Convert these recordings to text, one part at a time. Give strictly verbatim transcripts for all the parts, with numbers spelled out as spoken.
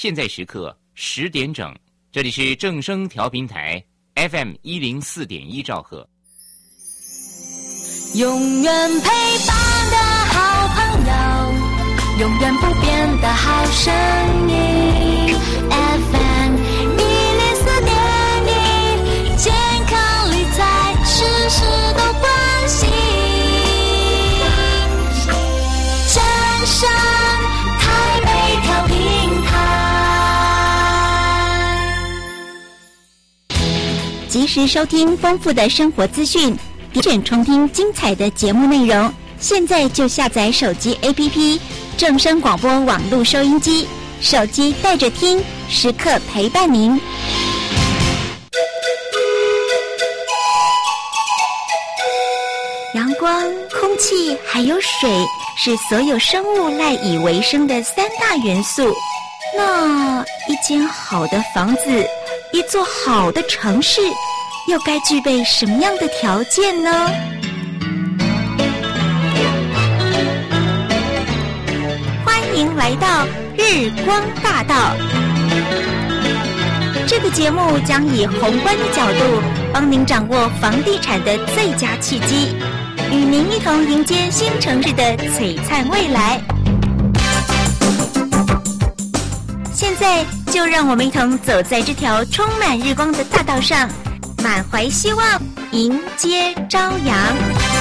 现在时刻十点整，这里是正声调频台 F M 一零四点一兆赫。 永远陪伴的好朋友，永远不变的好声音 F M 一零四点一，健康理财事事都关心，正声台北调频台， 及时收听丰富的生活资讯，点选重听精彩的节目内容，现在就下载手机 A P P 正声广播网络收音机，手机带着听，时刻陪伴您。阳光、空气还有水是所有生物赖以为生的三大元素。那一间好的房子，一座好的城市，又该具备什么样的条件呢？欢迎来到日光大道。这个节目将以宏观的角度，帮您掌握房地产的最佳契机，与您一同迎接新城市的璀璨未来。现在就让我们一同走在这条充满日光的大道上，满怀希望，迎接朝阳。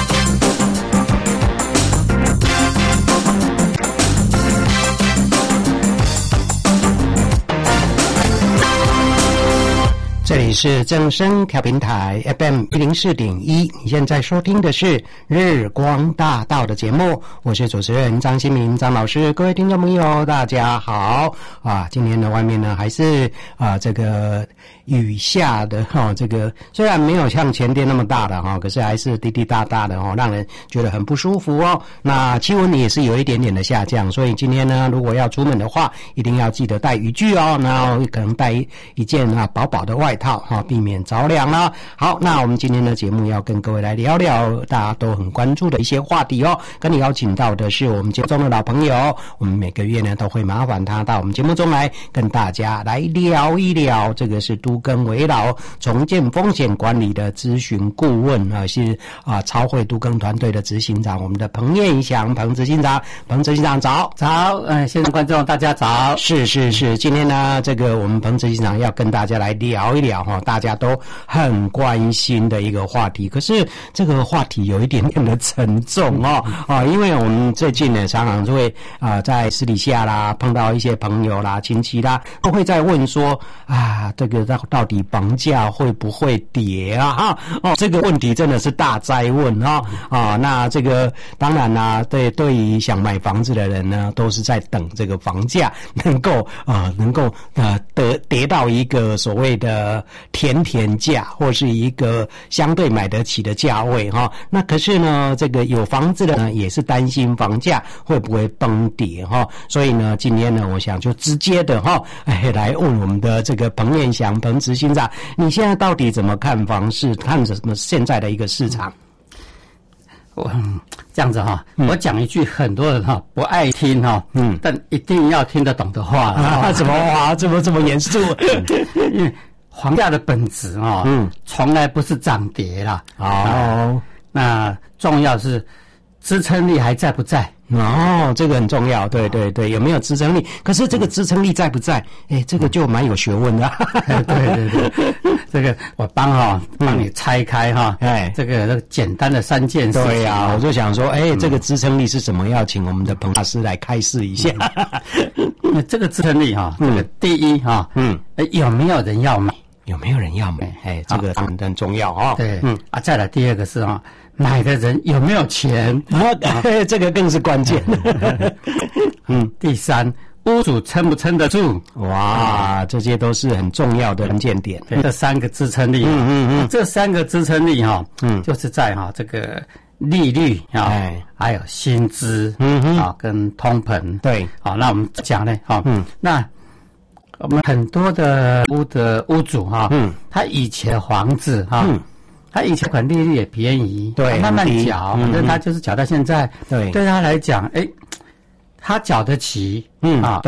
这里是正声调频台 F M 一零四点一，你现在收听的是日光大道的节目，我是主持人张新民张老师。各位听众朋友大家好啊！今天呢外面呢还是啊这个雨下的哈、哦，这个虽然没有像前天那么大的哈、哦，可是还是滴滴答答的哈、哦，让人觉得很不舒服哦。那气温也是有一点点的下降，所以今天呢如果要出门的话，一定要记得带雨具哦，然后可能带一件啊薄薄的外套哈、哦，避免着凉啦。好，那我们今天的节目要跟各位来聊聊大家都很关注的一些话题哦。跟你邀请到的是我们节目中的老朋友，我们每个月呢都会麻烦他到我们节目中来跟大家来聊一聊。这个是都更危老重建风险管理的咨询顾问啊，是啊超会都更团队的执行长，我们的彭彦祥彭执行长。彭执行长早。 早，呃，现场观众大家早。 是是是，今天呢这个我们彭执行长要跟大家来聊一聊哈，大家都很关心的一个话题。可是这个话题有一点点的沉重哦啊，因为我们最近呢常常就会啊、呃、在私底下啦碰到一些朋友啦亲戚啦，都会在问说啊这个到底房价会不会跌啊哈哦，这个问题真的是大哉问哈啊。那这个当然啦、啊，对对于想买房子的人呢，都是在等这个房价能够啊、呃、能够呃得跌到一个所谓的甜甜价，或是一个相对买得起的价位哈。那可是呢，这个有房子的呢，也是担心房价会不会崩跌哈。所以呢，今天呢，我想就直接的哈，哎，来问我们的这个彭彦祥彭执行长，你现在到底怎么看房市，看什么现在的一个市场？ 我这样子哈、嗯，我讲一句很多人哈不爱听哈，嗯，但一定要听得懂的话啊，怎么话这么这么严肃？ 因为房价的本质啊，嗯，从来不是涨跌啦。 哦、 啊，那重要是支撑力还在不在？ 哦，这个很重要，对对对，有没有支撑力？可是这个支撑力在不在？哎，这个就蛮有学问的、啊。 对对对，这个我帮哈帮你拆开哈，哎、嗯，这个这个简单的三件事。 对呀、啊，我就想说，哎，这个支撑力是什么？要请我们的彭大师来开示一下。 那这个支撑力哈，这个第一哈，嗯，有没有人要买？ 有没有人要买？哎，这个很很重要啊、哦。 对，嗯啊，再来第二个是啊。买的人有没有钱？ 啊，这个更是关键。 嗯，第三，屋主撑不撑得住？ 哇，这些都是很重要的关键点。 对，这三个支撑力，嗯嗯嗯，这三个支撑力哈，嗯，就是在哈这个利率啊，哎，还有薪资，嗯哼，啊，跟通膨。对，好，那我们讲呢，哈，嗯，那我们很多的屋的屋主哈，嗯，他以前房子哈，嗯。他以前款利率也便宜，对，慢慢缴，反正他就是缴到现在，对，对他来讲，哎，他缴得起，嗯啊，对，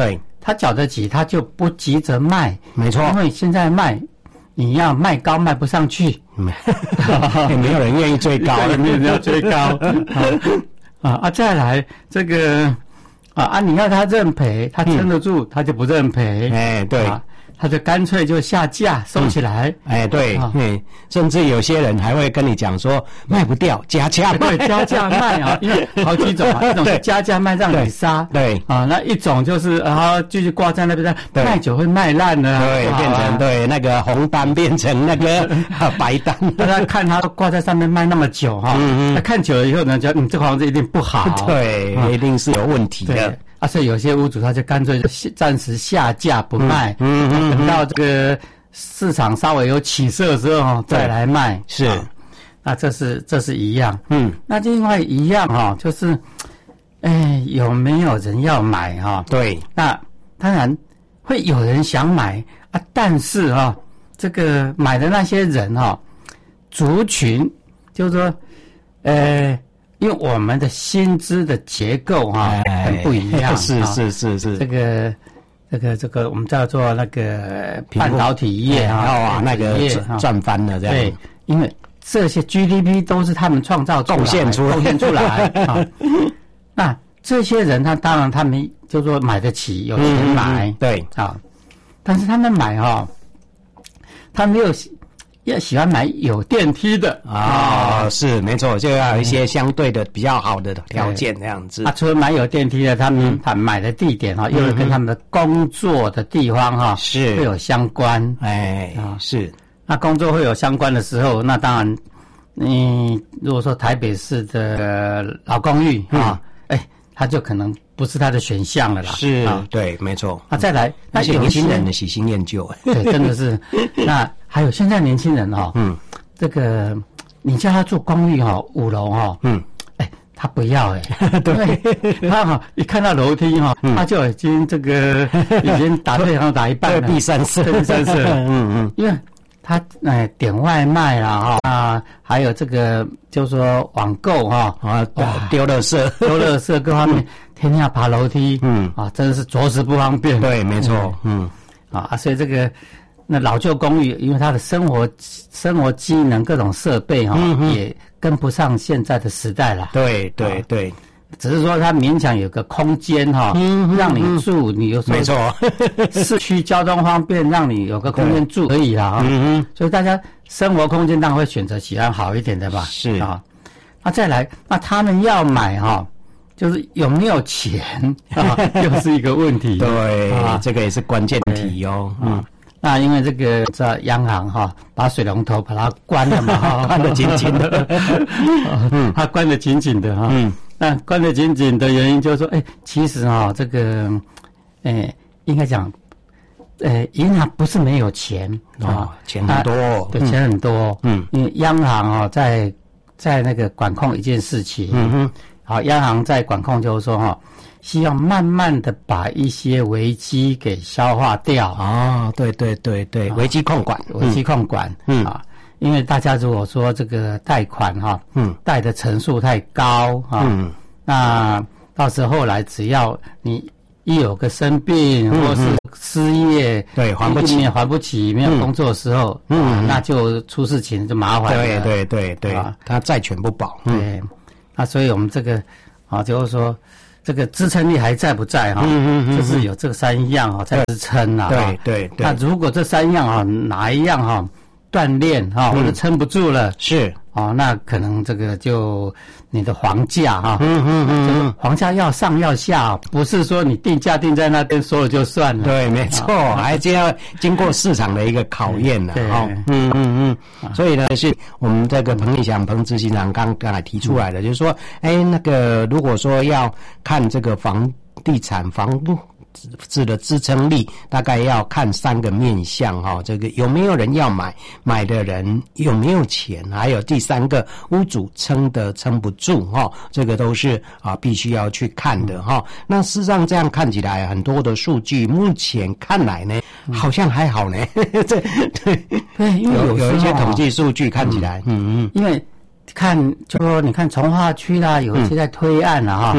他缴得起，他就不急着卖， 没错， 因为现在卖，你要卖高卖不上去， 也没有人愿意追高， 也没有人要追高啊啊！再来这个啊啊，你要他认赔，他撑得住，嗯、他就不认赔， 哎，对。啊他就干脆就下架收起来， 嗯、哎，对，啊、嗯，甚至有些人还会跟你讲说卖不掉，加价卖， 对，加价卖啊，因为好几种啊，一种是加价卖让你杀， 对， 啊，那一种就是然后继续挂在那边，卖久会卖烂的， 对，变成对那个红单变成那个白单， 大家看他挂在上面卖那么久哈，嗯嗯，他看久了以后呢，觉得嗯这个房子一定不好， 对，啊、一定是有问题的。 啊，所以有些屋主他就干脆就暂时下架不卖，嗯嗯，等到这个市场稍微有起色的时候再来卖。 是， 啊，那这是这是一样， 嗯， 那另外一样哈，就是，哎，有没有人要买哈？ 对， 那当然会有人想买啊，但是哈，这个买的那些人哈，族群就是说，呃。因为我们的薪资的结构哈、啊、很不一样， 是是是是， 这个这个这个我们叫做那个半导体业啊， 啊那个赚翻了这样。 对，因为这些 G D P 都是他们创造贡献出贡献出来啊。那这些人他当然他们就说买得起，有钱买， 嗯、对啊，但是他们买哈、哦，他没有。要喜欢买有电梯的啊、哦，是没错，就要有一些相对的比较好的条件这样子。 啊，除了买有电梯的，他们他买的地点哈，又是跟他们的工作的地方哈是会有相关。 哎啊，是。 那工作会有相关的时候，那当然，嗯，如果说台北市的老公寓啊，哎、嗯，他就可能不是他的选项了啦。 是，啊、对，没错。 那再来， 那些年轻人的喜新厌旧， 对，真的是。那还有现在年轻人哈、哦， 嗯， 这个你叫他住公寓哈、哦，五楼哈、哦， 嗯， 哎，他不要哎，对，他哈一看到楼梯哈、哦嗯，他就已经这个已经打对方打一半了， 第三次， 第三次， 嗯嗯， 因为他哎点外卖啦哈啊，还有这个就是说网购哈啊，丢垃圾， 丢垃圾各方面，天天要爬楼梯， 嗯啊，真的是着实不方便。 对，没错，嗯， 啊，所以这个。那老旧公寓，因为它的生活生活机能各种设备哈、哦嗯，也跟不上现在的时代了。 对对对， 只是说它勉强有个空间哈、哦嗯，让你住，你有没错， 市区交通方便，让你有个空间住可以啦。 嗯嗯， 所以大家生活空间当然会选择喜欢好一点的吧。 是啊，那再来，那他们要买哈、哦。就是有没有钱啊，又是一个问题。 对、啊，这个也是关键题哦。嗯。 那因为这个在央行哈、啊，把水龙头把它关了嘛， 关得紧紧的， 嗯，它关得紧紧的哈， 嗯， 那关得紧紧的原因就是说，哎，其实啊，这个，哎，应该讲，呃，银行不是没有钱啊，钱很多， 对，钱很多， 嗯， 因为央行啊，在在那个管控一件事情， 嗯哼， 好，央行在管控就是说哈。希望慢慢的把一些危机给消化掉啊、哦！对对对对，危机控管， 危机控管， 嗯啊，因为大家如果说这个贷款哈， 嗯， 贷的成数太高哈， 嗯， 那到时候后来只要你一有个生病、嗯、或是失业， 对，还不起， 还不起，没有工作的时候， 嗯， 啊、那就出事情就麻烦了， 对对对对，啊，他债权不保， 嗯、对，那所以我们这个啊，就是说。这个支撑力还在不在哈、啊？ 嗯嗯嗯， 就是有这三样啊在支撑啊。 对对对。 那如果这三样啊哪一样哈、啊、断裂哈、啊、或者撑不住了， 是哦，那可能这个就你的房价哈、啊， 嗯嗯嗯， 房价要上要下，不是说你定价定在那边说了就算了。 对，没错，啊、还是要经过市场的一个考验的哈。嗯嗯嗯。所以呢，是我们这个彭立祥彭执行长刚刚才提出来的，嗯、就是说，哎，那个如果说要看这个房地产房屋子的支撑力，大概要看三个面向哈、哦，这个有没有人要买，买的人有没有钱，还有第三个屋主撑得撑不住哈、哦，这个都是啊必须要去看的哈、哦。那事实上这样看起来，很多的数据目前看来呢，好像还好呢。这对对，因为有有一些统计数据看起来，嗯嗯， 因为看就说你看从化区啦，有一些在推案了哈。 嗯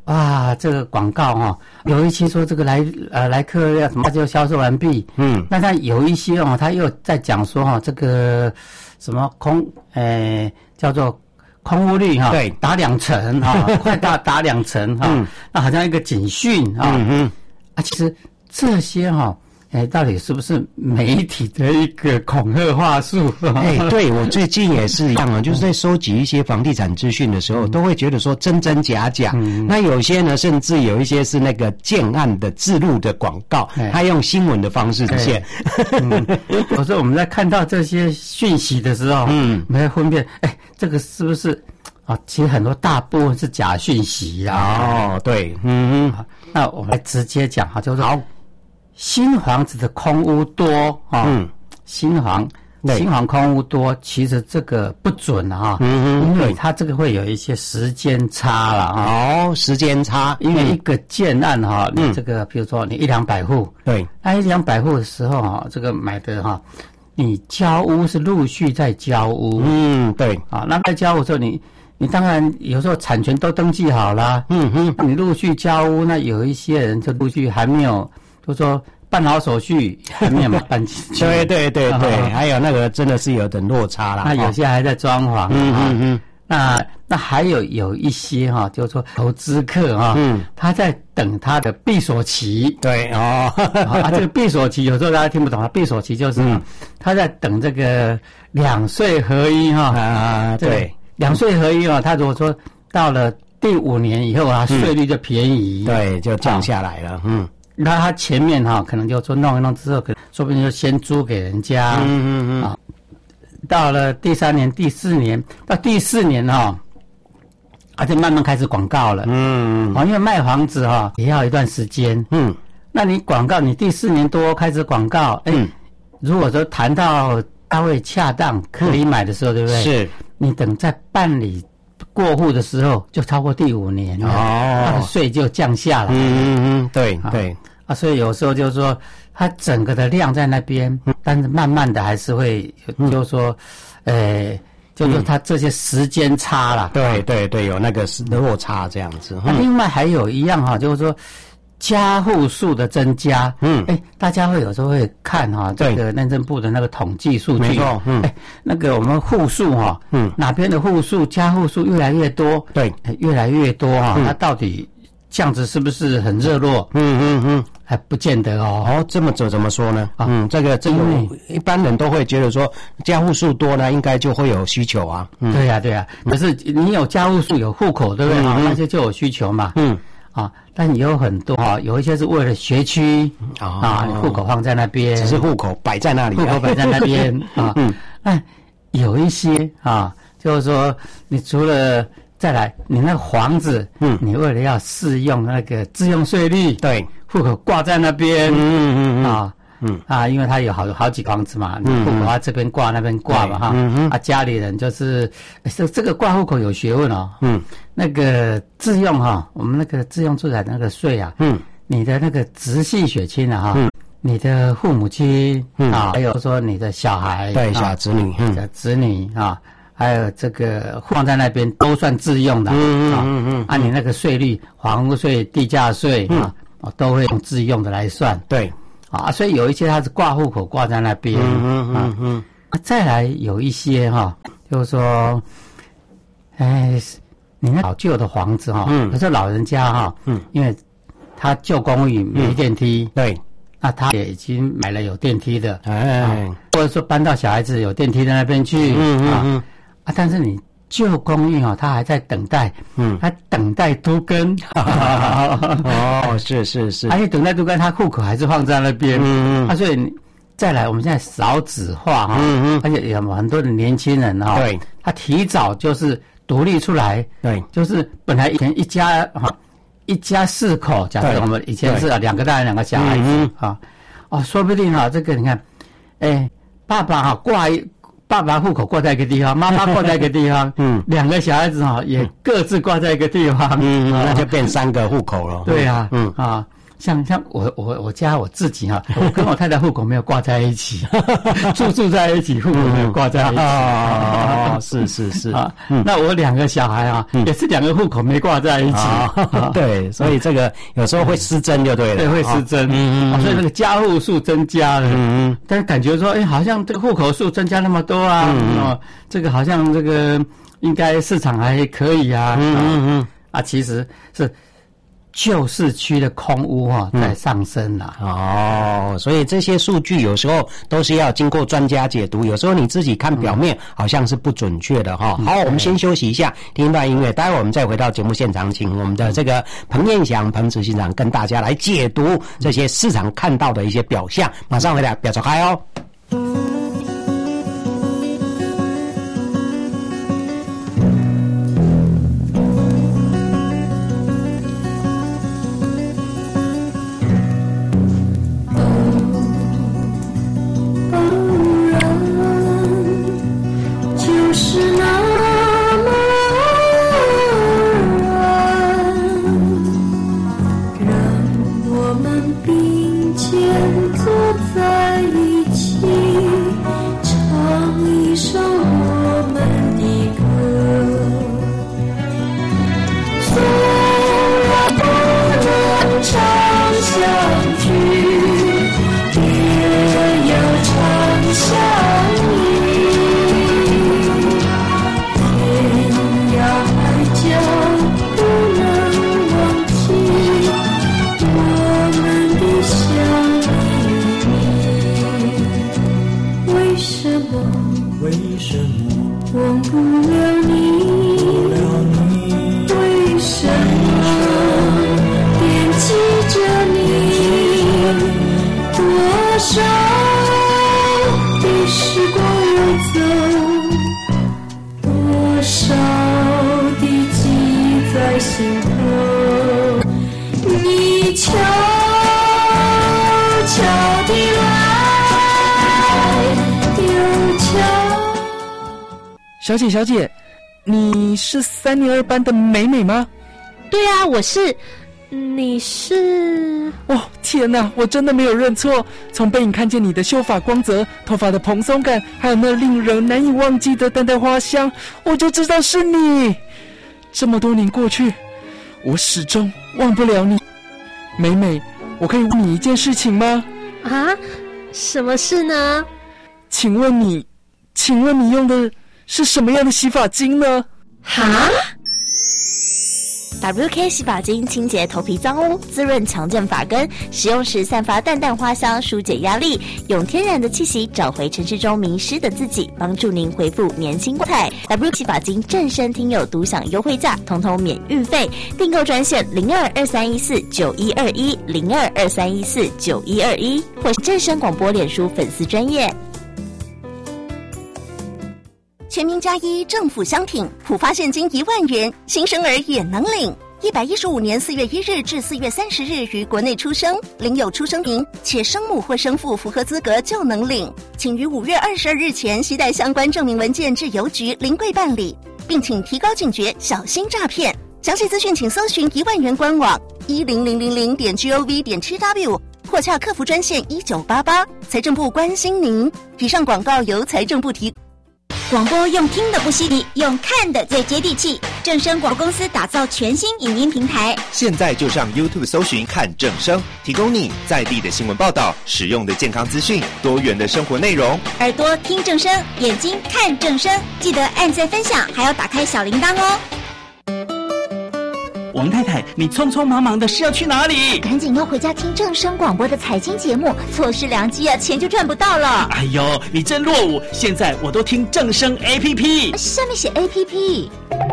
哇，这个广告哈、哦，有一期说这个来呃来客要什么就销售完毕，嗯，那他有一些哦，他又在讲说哈、哦，这个什么空，呃，叫做空屋率哈、哦， 对， 打两成哈、哦，快打打两成哈、哦嗯，那好像一个警讯啊、哦，嗯嗯，啊，其实这些哈、哦。哎，到底是不是媒体的一个恐吓话术？ 哎，对，我最近也是一样啊，就是在收集一些房地产资讯的时候，都会觉得说真真假假。嗯、那有些呢，甚至有一些是那个建案的置入的广告，他用新闻的方式呈现。 嗯、有时候我们在看到这些讯息的时候，嗯，我们在分辨，哎，这个是不是啊？其实很多大部分是假讯息啊。 哦，对，嗯嗯，那我们来直接讲哈，就是好。新房子的空屋多啊、哦嗯，新房新房空屋多，其实这个不准啊，嗯，因为它这个会有一些时间差了啊， 哦，时间差， 因为一个建案哈、嗯，你这个比如说你一两百户， 对， 那一两百户的时候啊，这个买的哈，你交屋是陆续在交屋， 嗯，对， 啊，那在交屋的时候你。你当然有时候产权都登记好了，嗯哼，你陆续交屋，那有一些人就陆续还没有。就说办好手续还没有办进去， 对对对对，哦、还有那个真的是有点落差啦。 那有些还在装潢，嗯嗯嗯。那那还有有一些哈、哦，就是说投资客哈、哦，嗯，他在等他的闭锁期， 对哦， 啊，这个闭锁期有时候大家听不懂啊，闭锁期就是、嗯、他在等这个两税合一哈、哦， 啊，对， 两税合一啊、哦，他如果说到了第五年以后啊，税、嗯、率就便宜， 对，就降下来了，嗯。 那他前面哈、哦、可能就说弄一弄之后，可能说不定就先租给人家，嗯嗯嗯啊，到了第三年、第四年，到第四年哈、哦，而且慢慢开始广告了，嗯嗯，啊，因为卖房子哈、哦、也要一段时间，嗯，那你广告，你第四年多开始广告，哎、嗯，如果说谈到价位恰当可以买的时候，嗯、对不对？ 是， 你等在办理。过户的时候就超过第五年了，哦，它的税就降下来。 嗯嗯嗯，对对啊，所以有时候就是说，它整个的量在那边，嗯、但是慢慢的还是会，嗯、就是说，呃，就是说它这些时间差啦。 对对对，有那个落差这样子。 那、嗯、另外还有一样哈，就是说。家户数的增加，嗯，哎，大家会有时候会看哈、啊，这个内政部的那个统计数据， 没错，嗯， 哎，那个我们户数哈，嗯，哪边的户数家户数越来越多， 对， 越来越多哈、啊，那、嗯、到底这样子是不是很热络？ 嗯嗯嗯， 还不见得哦。 哦，这么怎怎么说呢？啊、嗯，这个这个一般人都会觉得说家户数多呢，应该就会有需求啊。 嗯、对呀、啊、对呀、啊，可是你有家户数有户口，对不对？啊、嗯，那些就有需求嘛。嗯。啊，但也有很多啊，有一些是为了学区、哦、啊，户口放在那边， 只是户口摆在那里、啊， 户口摆在那边啊。嗯，那有一些啊，就是说，你除了再来，你那个房子，嗯，你为了要适用那个自用税率， 对， 户口挂在那边， 嗯嗯嗯啊。嗯啊，因为他有好好几房子嘛，嗯，户口他这边挂那边挂嘛哈，嗯啊，家里人就是这这个挂户口有学问哦，嗯，那个自用哈，我们那个自用住宅那个税啊，嗯，你的那个直系血亲啊哈，嗯，你的父母亲啊，还有说你的小孩， 对，小子女， 嗯，小子女啊，还有这个放在那边都算自用的，嗯嗯嗯，按你那个税率，房屋税、地价税啊，都会用自用的来算， 对。 啊，所以有一些它是挂户口挂在那边，嗯嗯嗯嗯、啊，再来有一些哈、啊，就是说，哎，你那老旧的房子哈、啊，嗯，有时候老人家哈、啊，嗯，因为他旧公寓没电梯， 嗯、对， 那他也已经買了有電梯的， 哎、 啊，或者說搬到小孩子有電梯的那邊去，嗯嗯嗯，啊，但是你舊公寓哦，他還在等待，嗯，他等待都更， 哦，是是是， 而且等待都更，他戶口還是放在那邊，嗯嗯，啊，所以再來，我們現在少子化哈，嗯嗯，而且有很多的年輕人哈，對，他提早就是獨立出來，對，就是本來以前一家哈。一家四口，假設我們以前是兩個大人兩個小孩子、嗯、啊，哦，說不定哈、啊，這個你看，哎，爸爸哈、啊、掛一，爸爸戶口掛在一個地方，媽媽掛在一個地方，嗯，兩個小孩子哈、啊、也各自掛在一個地方， 嗯嗯，那就變三個戶口了。 對啊，嗯啊， 像像我我我家我自己哈，我跟我太太户口没有挂在一起，住住在一起，户口没有挂在一起。 哦，是是是啊，那我两个小孩啊，也是两个户口没挂在一起。 对，所以这个有时候会失真就对了， 对，会失真。嗯嗯，所以那个家户数增加了，嗯嗯，但是感觉说，哎，好像这个户口数增加那么多啊，哦，这个好像这个应该市场还可以啊，嗯嗯嗯，啊，其实是。旧市区的空屋哈、哦、在上升了、 嗯、哦，所以这些数据有时候都是要经过专家解读，有时候你自己看表面好像是不准确的哈、嗯。好，我们先休息一下，听一段音乐，待会我们再回到节目现场，请我们的这个彭彦祥彭执行长跟大家来解读这些市场看到的一些表象。马上回来，不要走开哦。 小姐，小姐，你是三年二班的美美吗？ 对啊，我是。你是？ 哦，天哪，我真的没有认错。从背影看见你的秀发光泽、头发的蓬松感，还有那令人难以忘记的淡淡花香，我就知道是你。这么多年过去，我始终忘不了你。美美，我可以问你一件事情吗？ 啊？什么事呢？ 请问你，请问你用的是什么样的洗发精呢？ 哈 W K 洗发精清洁头皮脏污，滋润强健发根，使用时散发淡淡花香，疏解压力，用天然的气息找回城市中迷失的自己，帮助您恢复年轻光彩。W K 洗发精正身听友独享优惠价，统统免运费，订购专线零二二三一四九一二一零二二三一四九一二一，或是正声广播脸书粉丝专页。 全民加一，政府相挺，普发现金一万元，新生儿也能领。一百一十五年四月一日至四月三十日于国内出生，领有出生名且生母或生父符合资格就能领，请于五月二十二日前携带相关证明文件至邮局临柜办理，并请提高警觉，小心诈骗。详细资讯请搜寻一万元官网一零零零零点 gov 点 tw 或洽客服专线一九八八。财政部关心您。以上广告由财政部提供。 广播用听的不稀奇，用看的最接地气。正声广播公司打造全新影音平台， 现在就上 YouTube 搜寻看正声，提供你在地的新闻报道、实用的健康资讯、多元的生活内容。 耳朵听正声，眼睛看正声，记得按赞分享，还要打开小铃铛哦。 王太太，你匆匆忙忙的是要去哪里？ 赶紧要回家听正声广播的财经节目，错失良机啊，钱就赚不到了。 哎呦，你真落伍！现在我都听正声 A P P， 上面写 A P P。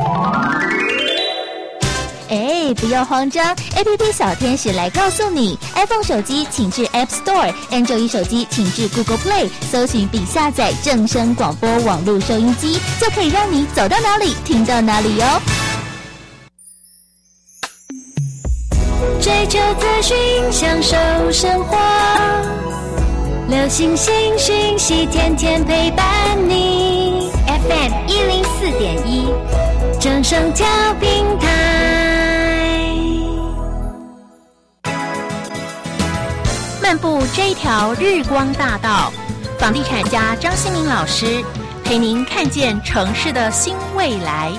哎，不要慌张 ，A P P 小天使来告诉你 ，iPhone 手机请至 App Store，Android 手机请至 Google Play， 搜寻并下载正声广播网络收音机，就可以让你走到哪里听到哪里哟。 追求资讯，享受生活，流行新讯息，天天陪伴你。F M 一零四点一，正声调频台。 漫步这一条日光大道，房地产家张新民老师陪您看见城市的新未来。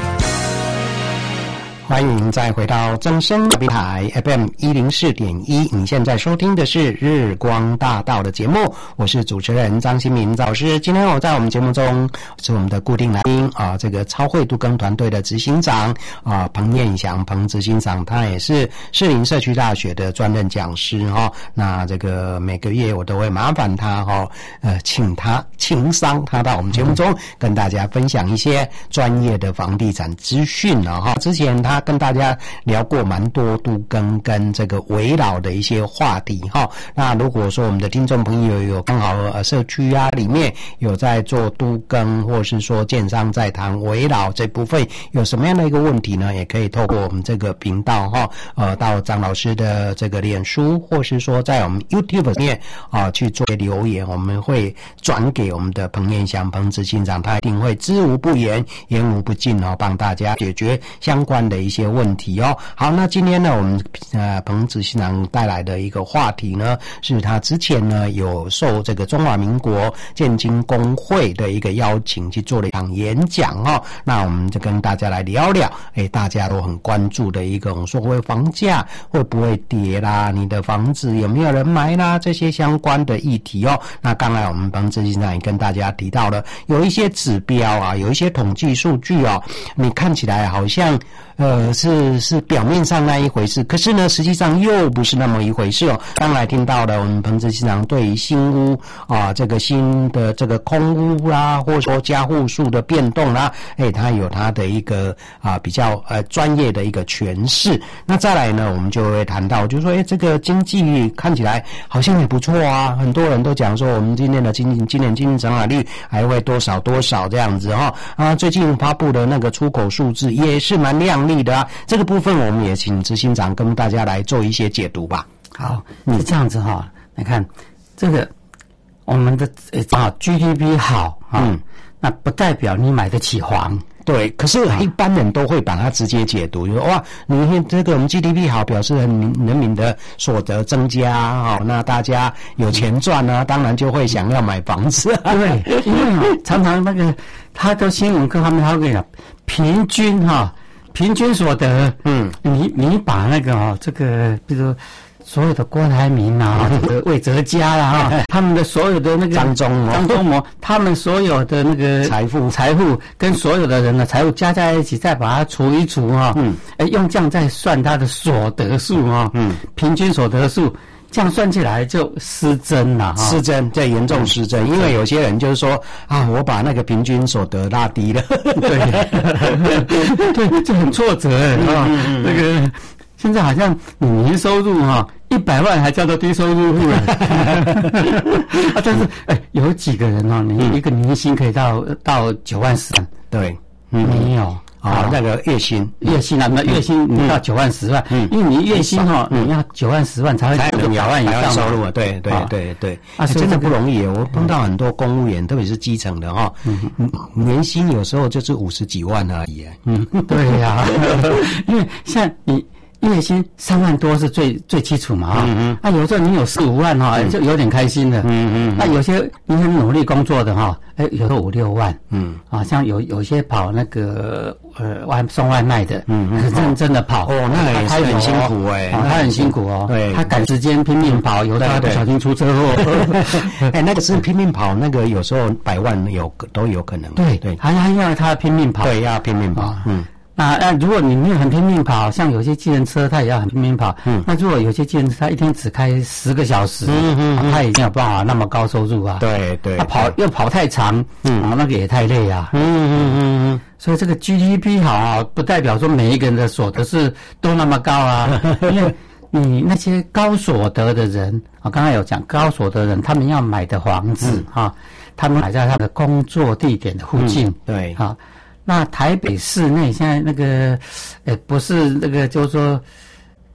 欢迎再回到正声调频台 F M 一零四点一，你现在收听的是日光大道的节目，我是主持人张新民老师。今天我在我们节目中是我们的固定来宾啊，这个超会都更团队的执行长啊，彭彦祥彭执行长，他也是士林社区大学的专任讲师哈、哦。那这个每个月我都会麻烦他哈、哦，呃，请他情商他到我们节目中跟大家分享一些专业的房地产资讯了哈。之前他跟大家聊过蛮多都更跟这个围绕的一些话题哈。那如果说我们的听众朋友有刚好呃社区啊里面有在做都更，或是说建商在谈围绕这部分有什么样的一个问题呢，也可以透过我们这个频道哈，呃到张老师的这个脸书，或是说在我们 YouTube 里面啊去做留言，我们会转给我们的彭彦祥彭执行长，他一定会知无不言言无不尽哦，帮大家解决相关的一些问题哦。好，那今天呢我们呃彭执行长带来的一个话题呢，是他之前呢有受这个中华民国建经工会的一个邀请去做了一场演讲哦。那我们就跟大家来聊聊，哎，大家都很关注的一个说会房价会不会跌啦，你的房子有没有人买啦，这些相关的议题哦。那刚才我们彭执行长也跟大家提到了，有一些指标啊，有一些统计数据哦，你看起来好像呃是是表面上那一回事，可是呢实际上又不是那么一回事哦。刚才听到了我们彭执行长对于新屋啊，这个新的这个空屋啦，或者说家户数的变动啦，哎，他有他的一个啊比较呃专业的一个诠释。那再来呢，我们就会谈到，就是说，哎，这个经济看起来好像也不错啊，很多人都讲说，我们今年的经济今年经济成长率还会多少多少这样子哈、哦、啊，最近发布的那个出口数字也是蛮亮丽的啊。这个部分我们也请执行长跟大家来做一些解读吧。 好，是这样子哈、哦，你看这个我们的呃啊 G D P 好啊、嗯，那不代表你买得起房。 对，可是一般人都会把它直接解读，就说哇，你看这个我们 G D P 好，表示人民人民的所得增加哦，那大家有钱赚啊，当然就会想要买房子、啊。 对，因为啊，常常那个他的新闻各方面他会跟你讲，平均哈、啊，平均所得，嗯，你你把那个啊，这个比如说所有的郭台铭啊，这个魏哲家啦、啊，他们的所有的那个张忠谋、 张忠谋，他们所有的那个财富财富跟所有的人的财富加在一起，再把它除一除啊，嗯，哎，用这样再算他的所得数啊，嗯，平均所得数。这样算起来就失真了， 失真，这严重失真，因为有些人就是说啊，我把那个平均所得拉低了， 对，对，就很挫折啊。嗯、那个现在好像你年收入哈一百万还叫做低收入户啊，但是哎，有几个人哦，你一个年薪可以到到九万十万， 对， 嗯、没有。 啊，那个月薪， 月薪啊，那月薪你到九万十万，嗯，因为你月薪哈，你要九万十万才会有两万以上收入啊，对对对对，啊，真的不容易。我碰到很多公务员，特别是基层的哈，嗯，年薪有时候就是五十几万而已， 嗯，对呀，因为像你。月薪三万多是最最基础嘛，嗯嗯，那、啊、有时候你有四五万哈、嗯，就有点开心的，嗯嗯，那、啊、有些你很努力工作的哈，哎，有时候五六万，嗯，啊，像有有些跑那个呃外送外卖的，嗯嗯，认真的跑， 哦，那也是很辛苦哎、欸哦，他很辛苦哦，对，他赶时间拼命跑，有的还不小心出车祸， 哎，那个是拼命跑，那个有时候百万有都有可能， 对对，还还要他拼命跑， 对，要拼命跑，嗯。 那那如果你没有很拼命跑，像有些计程车它也要很拼命跑，嗯，那如果有些计程车它一天只开十个小时，嗯嗯，嗯它也没有办法那么高收入啊， 对对， 它跑又跑太长，嗯，啊，那个也太累啊，嗯嗯嗯嗯，所以这个 G D P 好啊，不代表说每一个人的所得是都那么高啊，因为你那些高所得的人啊，刚才有讲高所得人，他们要买的房子啊，他们买在他的工作地点的附近， 对， 啊。那台北市内现在那个，呃，不是那个，就是说，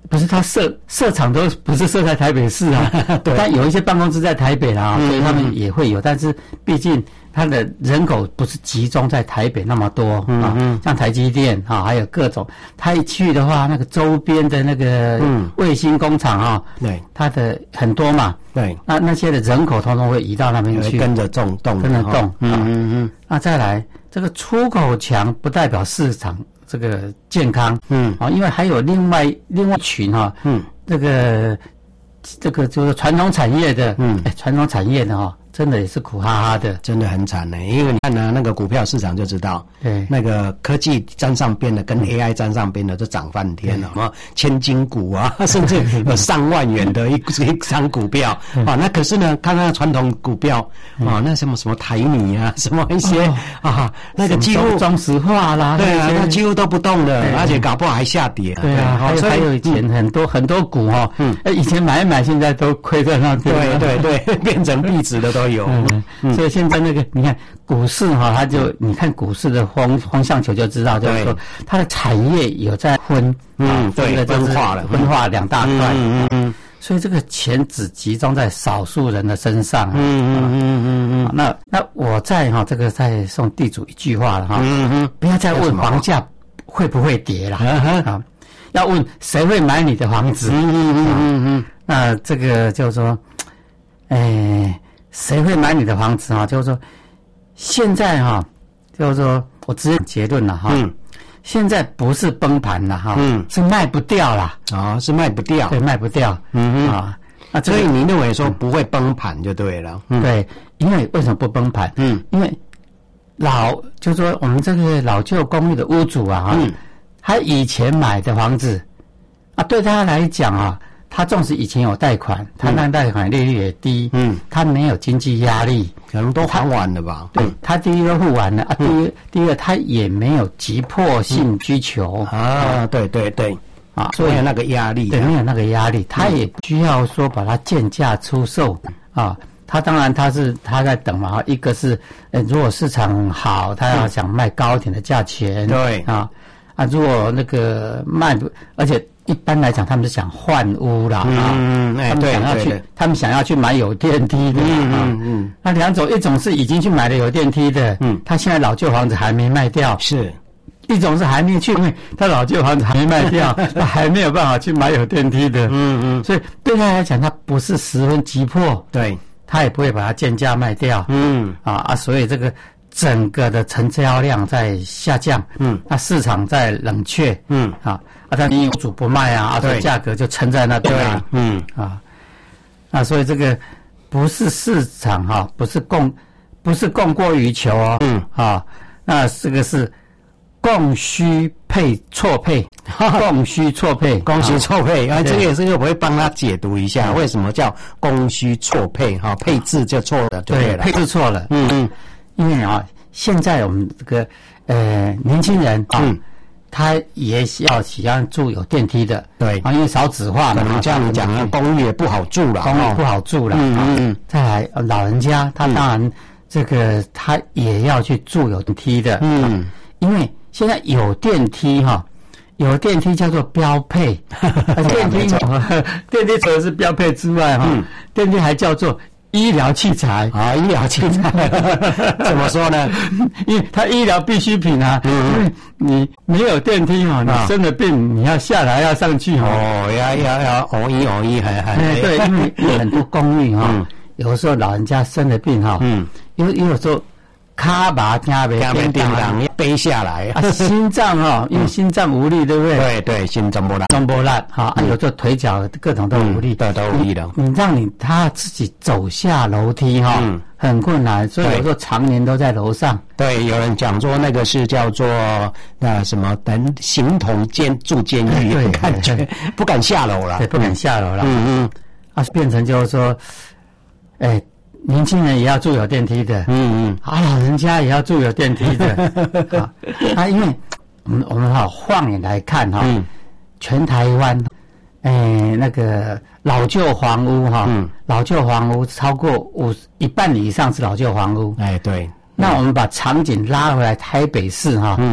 不是他设设厂都不是设在台北市啊，对，但有一些办公室在台北啦，嗯、所以他们也会有，但是毕竟它的人口不是集中在台北那么多嗯啊，嗯像台积电啊，还有各种，他一去的话，那个周边的那个卫星工厂啊，对，它的很多嘛，对，那那些的人口通通会移到那边去， 跟着动动， 跟着动，嗯嗯嗯， 那再来这个出口强不代表市场。这个健康，嗯，啊，因为还有另外另外群哈、啊，嗯，这个这个就是传统产业的，嗯，哎，传统产业的哈、啊，真的也是苦哈哈的， 真的很惨呢。因为你看呢，那个股票市场就知道，对，那个科技沾上边的跟 A I 沾上边的就涨翻天了，什么千金股啊，甚至有上万元的一一张股票啊。那可是呢，看那传统股票啊，那什么什么台泥啊，什么一些啊，那个几乎中石化啦， 对啊，那几乎都不动的，而且搞不好还下跌。 对啊，还有还有以前很多很多股哈，嗯，以前买一买，现在都亏在那边。 对对对，变成壁纸的都有。 嗯嗯、所以现在那个你看股市哈，它就你看股市的风风向球就知道，就是说它的产业有在分， 嗯，对，分化了， 分化两大块。 嗯嗯嗯。 所以这个钱只集中在少数人的身上。 嗯嗯嗯嗯嗯。 那那我再哈，这个再送地主一句话了哈。嗯嗯。不要再问房价会不会跌了啊，要问谁会买你的房子。嗯嗯嗯嗯嗯。那这个就是说，哎，谁会买你的房子啊？就是说，现在哈，就是说我直接结论了哈。嗯。现在不是崩盘了哈，嗯，是卖不掉了啊、哦，是卖不掉， 对，卖不掉，嗯哼啊， 那、这个、所以你认为说不会崩盘就对了， 嗯、对，因为为什么不崩盘？嗯，因为老就是说我们这个老旧公寓的屋主啊，嗯，他以前买的房子啊，对他来讲啊，他纵使以前有贷款，他那贷款利率也低，嗯，他没有经济压力。 可能都还完了吧？ 对，他第一个付完了啊，第一第一个他也没有急迫性需求啊，对对对，啊，所以没有那个压力， 对，没有那个压力，他也不需要说把它贱价出售啊。他当然他是他在等嘛，一个是呃，如果市场好，他要想卖高一点的价钱， 对啊啊，如果那个卖不，而且。一般来讲，他们是想换屋啦，嗯，哎，他们想要去，他们想要去买有电梯的，嗯嗯嗯。那两种，一种是已经去买了有电梯的，嗯，他现在老旧房子还没卖掉， 是； 一种是还没去，因为他老旧房子还没卖掉，他还没有办法去买有电梯的，嗯嗯。所以对他来讲，他不是十分急迫， 对， 他也不会把它贱价卖掉，嗯啊啊，所以这个。整个的成交量在下降，嗯，那市场在冷却，嗯，啊，啊，但你屋主不卖啊，啊，对，价格就撑在那边啊，嗯，啊，啊，所以这个不是市场哈、啊，不是供，不是供过于求哦，嗯，啊，那这个是供需配错配，供需错配， 供需错配，啊，这个也是我会帮他解读一下，为什么叫供需错配哈，配置就错了，对了， 配置错了，嗯嗯。因为啊，现在我们这个呃年轻人啊，嗯、他也要喜欢住有电梯的， 对啊，因为少子化嘛， 可能这样讲啊，公寓也不好住了， 公寓不好住了，嗯嗯。再来，老人家他当然这个他也要去住有电梯的，嗯，因为现在有电梯哈、啊，有电梯叫做标配，电梯电梯除了是标配之外哈、啊，嗯、电梯还叫做。医疗器材啊，医疗器材怎么说呢？ 因为它医疗必需品啊，嗯、因为你没有电梯哦，你生了病你要下来要上去哦，要要要哦医哦医还还对，因为很多公寓哈、哦，有的时候老人家生了病哈、哦，嗯，有有时候。卡把加没加没叮当要背下来啊，心脏哈，因为心脏无力，对不对？ 对对，心脏不烂， 脏不烂哈，啊，有时候腿脚各种都无力， 对都无力的。 你让你他自己走下楼梯哈，很困难，所以有时候常年都在楼上。 对，有人讲说那个是叫做那什么等形同监住监狱的感觉，不敢下楼了， 对，不敢下楼了。嗯嗯，啊，变成就是说，哎。年轻人也要住有电梯的，嗯嗯，啊，老人家也要住有电梯的，啊，啊，因为我们我们哈放眼来看哈，嗯，全台湾，哎，那个老旧房屋哈，嗯，老旧房屋超过五一半以上是老旧房屋， 哎，对， 那我们把场景拉回来台北市哈，嗯，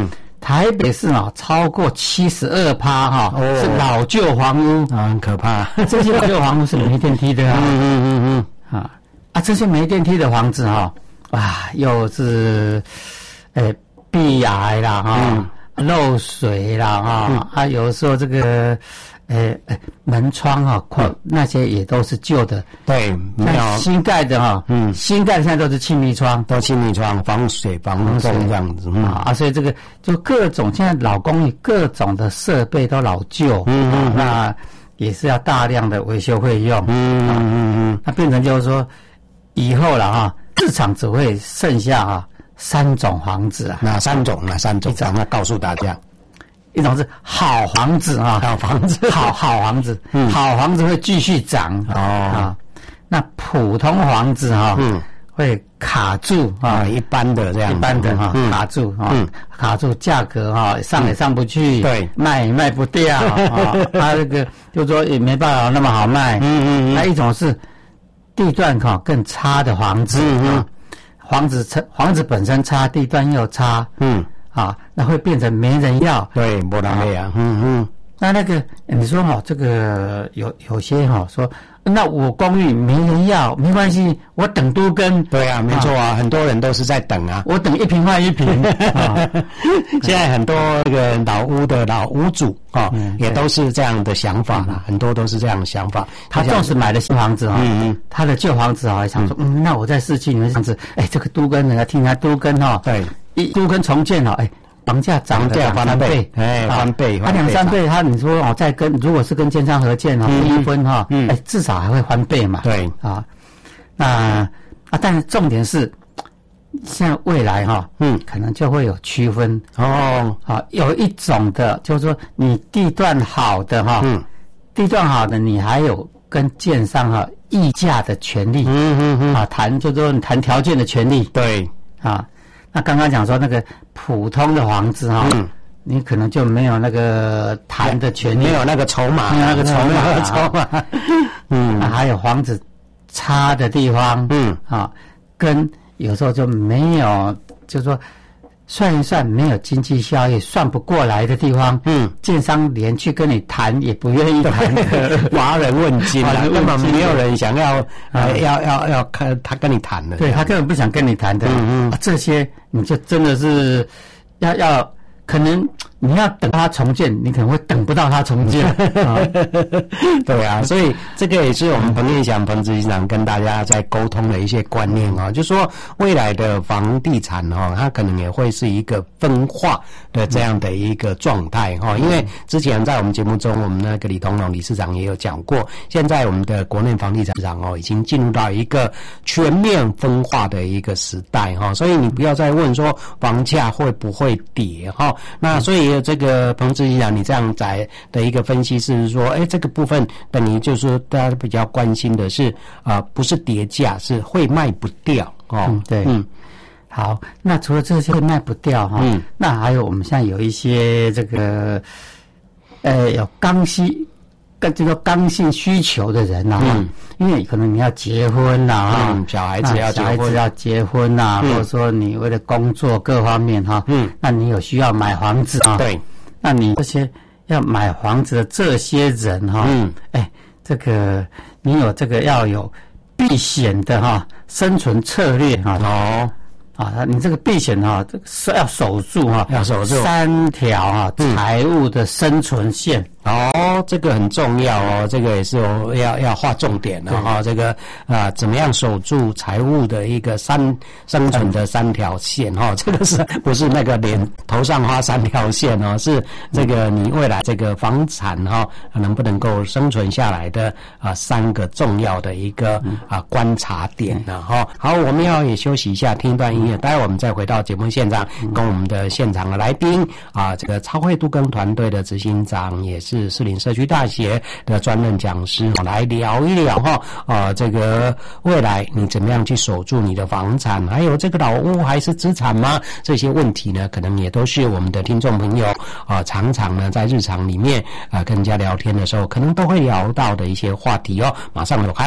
台北市啊，超过七十二趴哈，是老旧房屋啊，很可怕。 这些老旧房屋是没电梯的啊， 嗯嗯嗯嗯啊啊，这些没电梯的房子哈，哇，又是呃壁癌啦哈，嗯、漏水啦哈，嗯、啊，有的时候这个。呃呃，门窗啊，框那些也都是旧的， 对，没有新盖的哈，嗯，新盖的现在都是气密窗， 都气密窗，防水防风这样子，嗯啊，所以这个就各种现在老公寓各种的设备都老旧，嗯嗯、啊，那也是要大量的维修费用，嗯嗯嗯嗯，那变成就是说以后了哈，市场只会剩下哈三种房子啊， 哪三种？哪三种？那告诉大家。 一种是好房子啊， 好房子， 好好房子，嗯，好房子会继续涨哦啊。那普通房子哈，嗯，会卡住啊， 一般的这样， 一般的哈，卡住啊，嗯，卡住价格哈，上也上不去，对，卖也卖不掉啊，它这个就说也没办法那么好卖，嗯嗯嗯。那一种是地段哈更差的房子啊，房子差，房子本身差，地段又差，嗯。啊，那会变成没人要， 对，没人要，嗯嗯。 那那个你说哈，这个有有些哈说，那我公寓没人要，没关系，我等都更。 对啊，没错啊，啊很多人都是在等啊， 我等一平换一平。啊、 现在很多这个老屋的老屋主啊，嗯、也都是这样的想法啦，嗯、很多都是这样的想法。 他纵使买了新房子啊，嗯嗯，他的旧房子啊，想说，嗯，那我在市区里面这样子，哎，这个都更人家听他都更哈，对。一都跟重建了，哎，房价涨了两三倍， 哎，翻倍， 它两三倍，它你说哦，再跟如果是跟建商合建哦，一分哈，哎，至少还会翻倍嘛， 对啊，那啊，但是重点是，像未来哈，嗯，可能就会有区分哦，啊，有一种的，就是说你地段好的哈，嗯，地段好的你还有跟建商哈议价的权利，嗯嗯嗯，啊，谈就是说你谈条件的权利， 对， 啊。那刚刚讲说那个普通的房子哈、哦，嗯、你可能就没有那个谈的权利， 没有那个筹码， 没有那个筹码，筹码。嗯，还有房子差的地方，嗯啊，跟有时候就没有，就是说算一算没有经济效益，算不过来的地方，嗯，建商连去跟你谈也不愿意谈的， 乏人问津了，根本没有人想要，呃，要要要看他跟你谈的， 对他根本不想跟你谈的，嗯嗯、啊，这些你就真的是要要。可能你要等他重建，你可能会等不到他重建。啊对啊，所以这个也是我们彭彦祥彭执行长跟大家在沟通的一些观念啊，就是说未来的房地产哈，它可能也会是一个分化的这样的一个状态哈。因为之前在我们节目中，我们那个李同龙理事长也有讲过，现在我们的国内房地产市场哦，已经进入到一个全面分化的一个时代哈。所以你不要再问说房价会不会跌哈。那所以这个彭执行长，你这样在的一个分析是说，哎，这个部分等于就是说大家比较关心的是啊、呃，不是跌价，是会卖不掉哦。 嗯，对，嗯，好，那除了这些会卖不掉哈，嗯，那还有我们现在有一些这个，呃，有刚需。这个刚性需求的人呐、啊，嗯、因为可能你要结婚啦、啊， 嗯，小孩子要结婚， 小孩子要结婚呐、啊，嗯、或者说你为了工作各方面哈、啊，嗯，那你有需要买房子啊， 对， 那你这些要买房子的这些人哈、啊，嗯，哎，这个你有这个要有避险的哈、啊、生存策略啊，哦。啊，你这个避险哈，这个是要守住哈， 要守住三条啊财务的生存线。 哦，这个很重要哦，这个也是哦，要要划重点的哈、哦。这个啊、呃，怎么样守住财务的一个三生存的三条线哈、哦？这个是不是那个脸头上画三条线哦？是这个你未来这个房产哈、哦，能不能够生存下来的啊、呃、三个重要的一个啊、呃、观察点呢哈、哦。好，我们要也休息一下，听一段音乐，待会我们再回到节目现场，跟我们的现场的来宾啊，这个超会都更团队的执行长也是。是士林社区大学的专任讲师来聊一聊哈啊，这个未来你怎么样去守住你的房产，还有这个老屋还是资产吗？这些问题呢，可能也都是我们的听众朋友啊，常常呢在日常里面啊跟人家聊天的时候，可能都会聊到的一些话题哦。马上走开。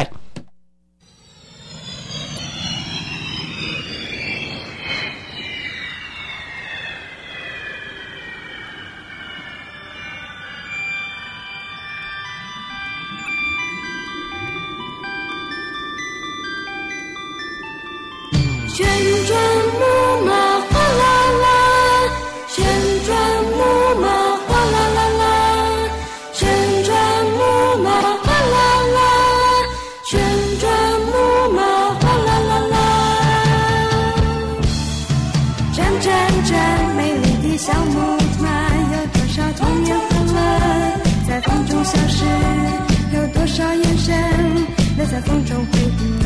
少眼神留在风中回忆。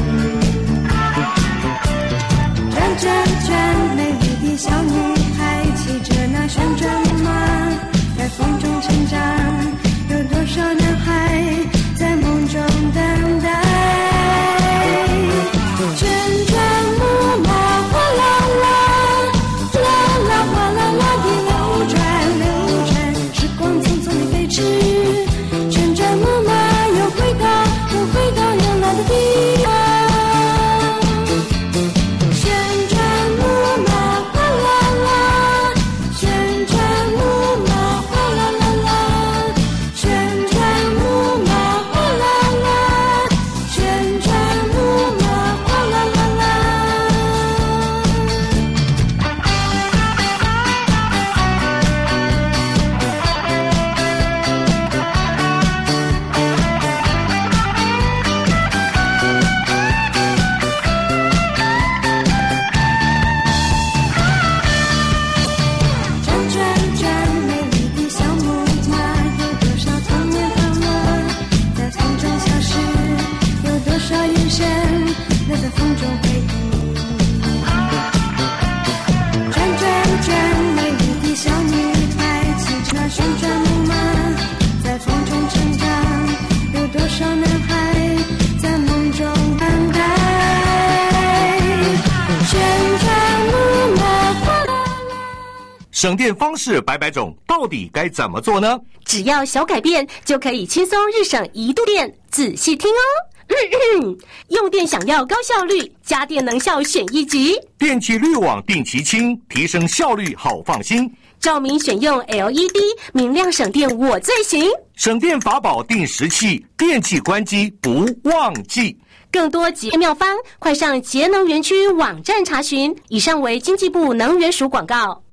转转转，美丽的小女孩骑着那旋转木马，在风中成长。有多少男孩在梦中等待？旋转木马哗啦啦，啦啦哗啦啦地流转流转，时光匆匆地飞驰。旋转木马又回到又回到原来的地方。 省电方式百百种，到底该怎么做呢？ 只要小改变，就可以轻松日省一度电。仔细听哦，咳咳用电想要高效率，家电能效选一级。 电气滤网定期清，提升效率好放心。 照明选用 L E D， 明亮省电我最行。 省电法宝定时器，电器关机不忘记。 更多节妙方，快上节能园区网站查询。以上为经济部能源署广告。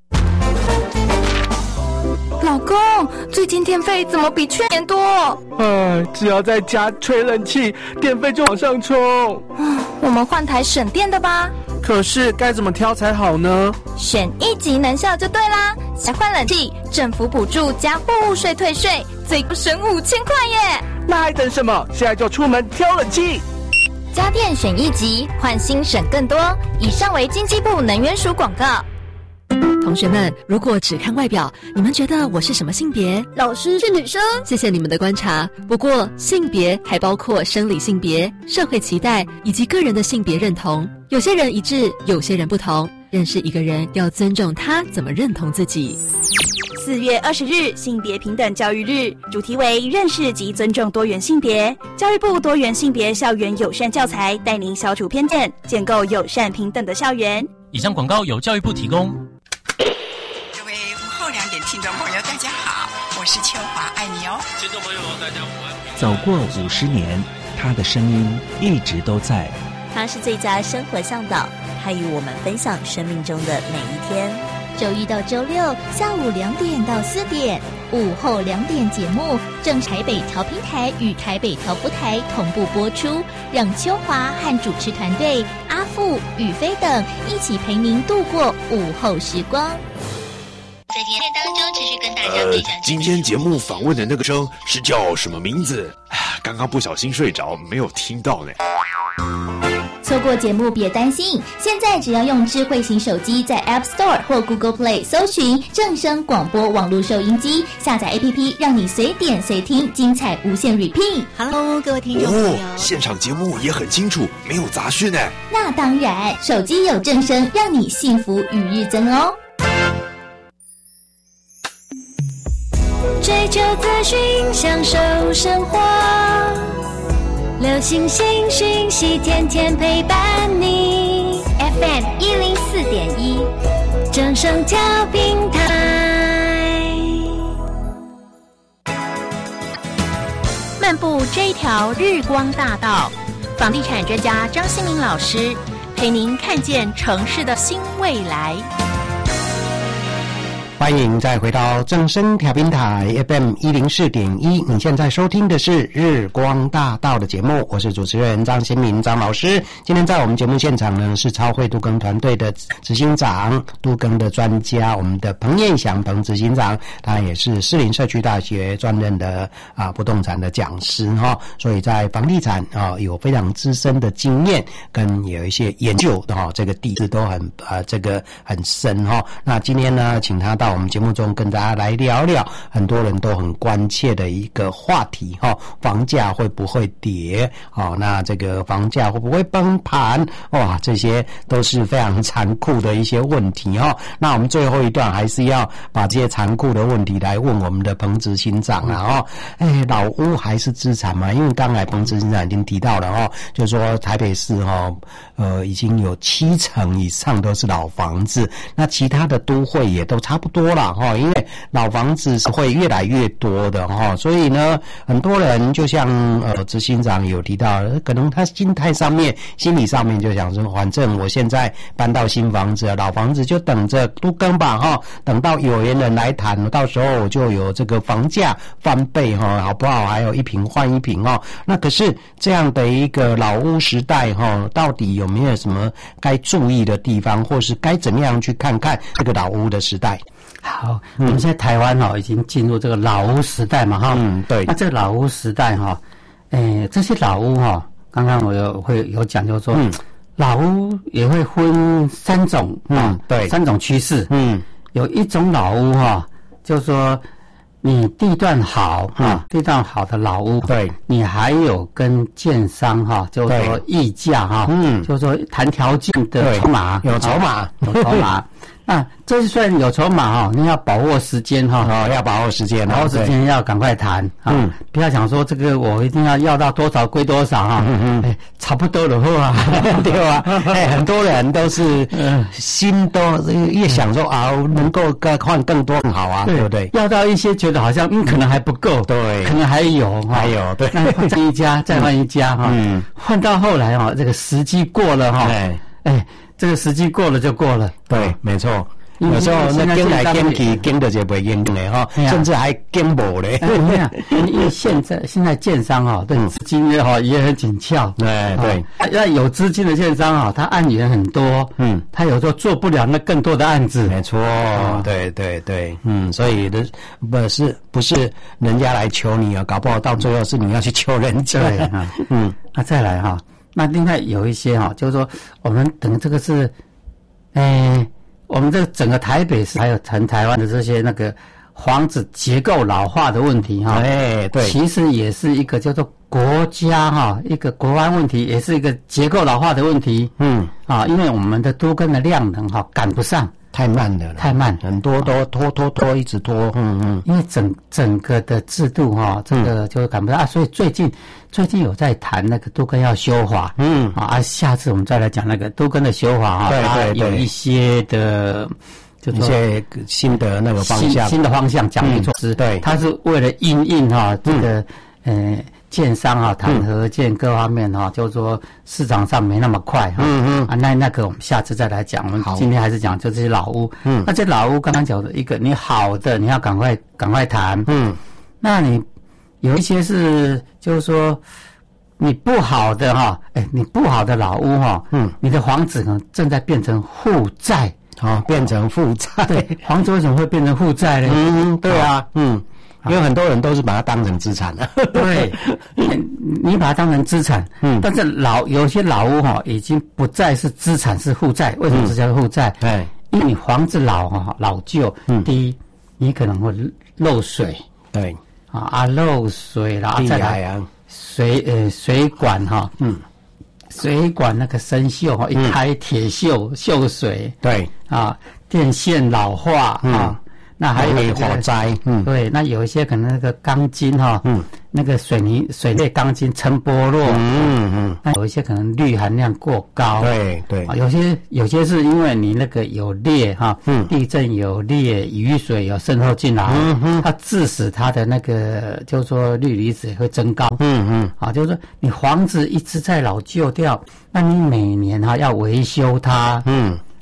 老公，最近电费怎么比去年多？ 哎，只要在家吹冷气，电费就往上冲。 我们换台省电的吧。 可是该怎么挑才好呢？ 选一级能效就对啦。想换冷气，政府补助加货物税退税，最高省五千块耶！ 那还等什么？现在就出门挑冷气。 家电选一级，换新省更多。以上为经济部能源署广告。 同学们，如果只看外表，你们觉得我是什么性别？ 老师是女生。 谢谢你们的观察。不过，性别还包括生理性别、社会期待以及个人的性别认同。有些人一致，有些人不同。认识一个人，要尊重他怎么认同自己。 四月二十日，性别平等教育日，主题为认识及尊重多元性别。教育部多元性别校园友善教材，带您消除偏见，建构友善平等的校园。 以上广告由教育部提供。 各位午后两点听众朋友，大家好，我是秋华，爱你哦。 听众朋友，大家午安。 走过五十年，他的声音一直都在。 他是最佳生活向导，他与我们分享生命中的每一天。 周一到周六下午两点到四点，午后两点节目正台北调频台与台北调布台同步播出，让秋华和主持团队阿富、宇飞等一起陪您度过午后时光。 在节目当中持续跟大家分享、 呃、今天节目访问的那个声是叫什么名字？刚刚不小心睡着，没有听到呢。 错过节目别担心，现在只要用智慧型手机在 App Store 或 Google Play 搜寻正声广播网络收音机，下载 A P P 让你随点随听，精彩无限 repeat。Hello， 各位听众朋友、 哦，现场节目也很清楚，没有杂讯呢。 那当然，手机有正声，让你幸福与日增哦。 追求资讯，享受生活。流行新讯息，天天陪伴你。F M 一零四点一，正声调频台。 漫步这一条日光大道，房地产专家张新明老师陪您看见城市的新未来。 欢欢迎再回到正声调频台 F M 一零四点一。你现在收听的是日光大道的节目，我是主持人张新民张老师。今天在我们节目现场呢，是超会都更团队的执行长、都更的专家，我们的彭彦祥彭执行长，他也是士林社区大学专任的啊不动产的讲师哈、哦，所以在房地产啊、哦、有非常资深的经验，跟有一些研究的哈、哦，这个地质都很啊这个很深哈、哦。那今天呢，请他到我们节目中跟大家来聊聊很多人都很关切的一个话题哈、哦，房价会不会跌？哦，那这个房价会不会崩盘？哇，这些都是非常残酷的一些问题哈、哦。那我们最后一段还是要把这些残酷的问题来问我们的彭执行长啊哈。哎，老屋还是资产吗？因为刚才彭执行长已经提到了哈、哦，就是说台北市哈、哦，呃，已经有七成以上都是老房子，那其他的都会也都差不多啦哈，因为老房子是会越来越多的哈，所以呢，很多人就像呃执行长有提到，可能他心态上面、心理上面就想说，反正我现在搬到新房子，老房子就等着都更吧哈，等到有缘人来谈，到时候我就有这个房价翻倍哈，好不好？还有一平换一平哦。那可是这样的一个老屋时代哈，到底有没有什么该注意的地方，或是该怎么样去看看这个老屋的时代？ 好，我们现在台湾哦已经进入这个老屋时代嘛哈， 嗯，对。 那这个老屋时代哈，诶，这些老屋哈，刚刚我有会有讲，就是说，嗯，老屋也会分三种，嗯，对，三种趋势，嗯，有一种老屋哈，就是说你地段好啊，地段好的老屋，对，你还有跟建商哈，就是说议价哈，嗯，就是说谈条件的筹码， 有筹码， 有筹码。那这算有筹码哈，你要把握时间哈， 哦，要把握时间， 把握时间要赶快谈啊，嗯，不要想说这个我一定要要到多少归多少哈，嗯嗯，哎，差不多的话， 对吧？哎，很多人都是心都越想说啊，能够更换更多更好啊，对不对？ 要到一些觉得好像嗯可能还不够， 对， 可能还有还有对， 那换一家再换一家哈，嗯，换到后来哈，这个时机过了哈，哎哎。这个时机过了就过了， 对，没错。有时候那跟来跟去，跟的就不用的哈，甚至还跟不嘞。 因为现在现在建商哈，对资金也哈也很紧俏， 对对。 那有资金的建商哈，他案源很多，嗯，他有时候做不了那更多的案子， 没错，对对对，嗯，所以的不是不是人家来求你啊，搞不好到最后是你要去求人家。 对啊，嗯，那再来哈。那另外有一些哈，就是说我们等这个是，诶，我们这个整个台北市还有全台湾的这些那个房子结构老化的问题哈， 哎，对， 其实也是一个叫做国家哈一个国安问题，也是一个结构老化的问题，嗯，啊，因为我们的都更的量能哈赶不上。 太慢了， 太慢， 很多都拖拖拖，一直拖，嗯嗯。 因为整整个的制度哈，这个就赶不上、嗯、啊，所以最近最近有在谈那个都更要修法，嗯啊，下次我们再来讲那个都更的修法哈， 对对对， 有一些的。 就一些新的那个方向， 新, 新的方向奖励措施，对，它是为了因应哈这个、嗯、呃建商啊谈合建各方面哈、嗯，就是说市场上没那么快哈，嗯嗯啊，那那个我们下次再来讲，我们今天还是讲就这些老屋，嗯，那这老屋刚刚讲的一个，你好的你要赶快赶快谈，嗯，那你有一些是就是说你不好的哈，哎，你不好的老屋哈，嗯，你的房子可能正在变成负债。 哦，变成负债。 对，房子为什么会变成负债呢？ 嗯，对啊，嗯，因为很多人都是把它当成资产了。 对，你把它当成资产，嗯，但是老有些老屋哈，已经不再是资产，是负债。为什么是叫负债？对、嗯，因为你房子老哈老旧，嗯，第一，你可能会漏水， 对， 啊啊漏水啦，再来啊，水呃水管哈，嗯。水管那个生锈哈，一开铁锈锈水， 对啊，电线老化、嗯、啊，那还有火灾， 嗯，对，那有一些可能那个钢筋哈，嗯，那个水泥水类钢筋撑剥落，嗯嗯，那有一些可能氯含量过高， 对对， 啊，有些有些是因为你那个有裂哈，嗯，地震有裂，雨水有渗透进来，嗯嗯，它致使它的那个就是说氯离子会增高，嗯嗯，啊，就是说你房子一直在老旧掉，那你每年哈要维修它，嗯。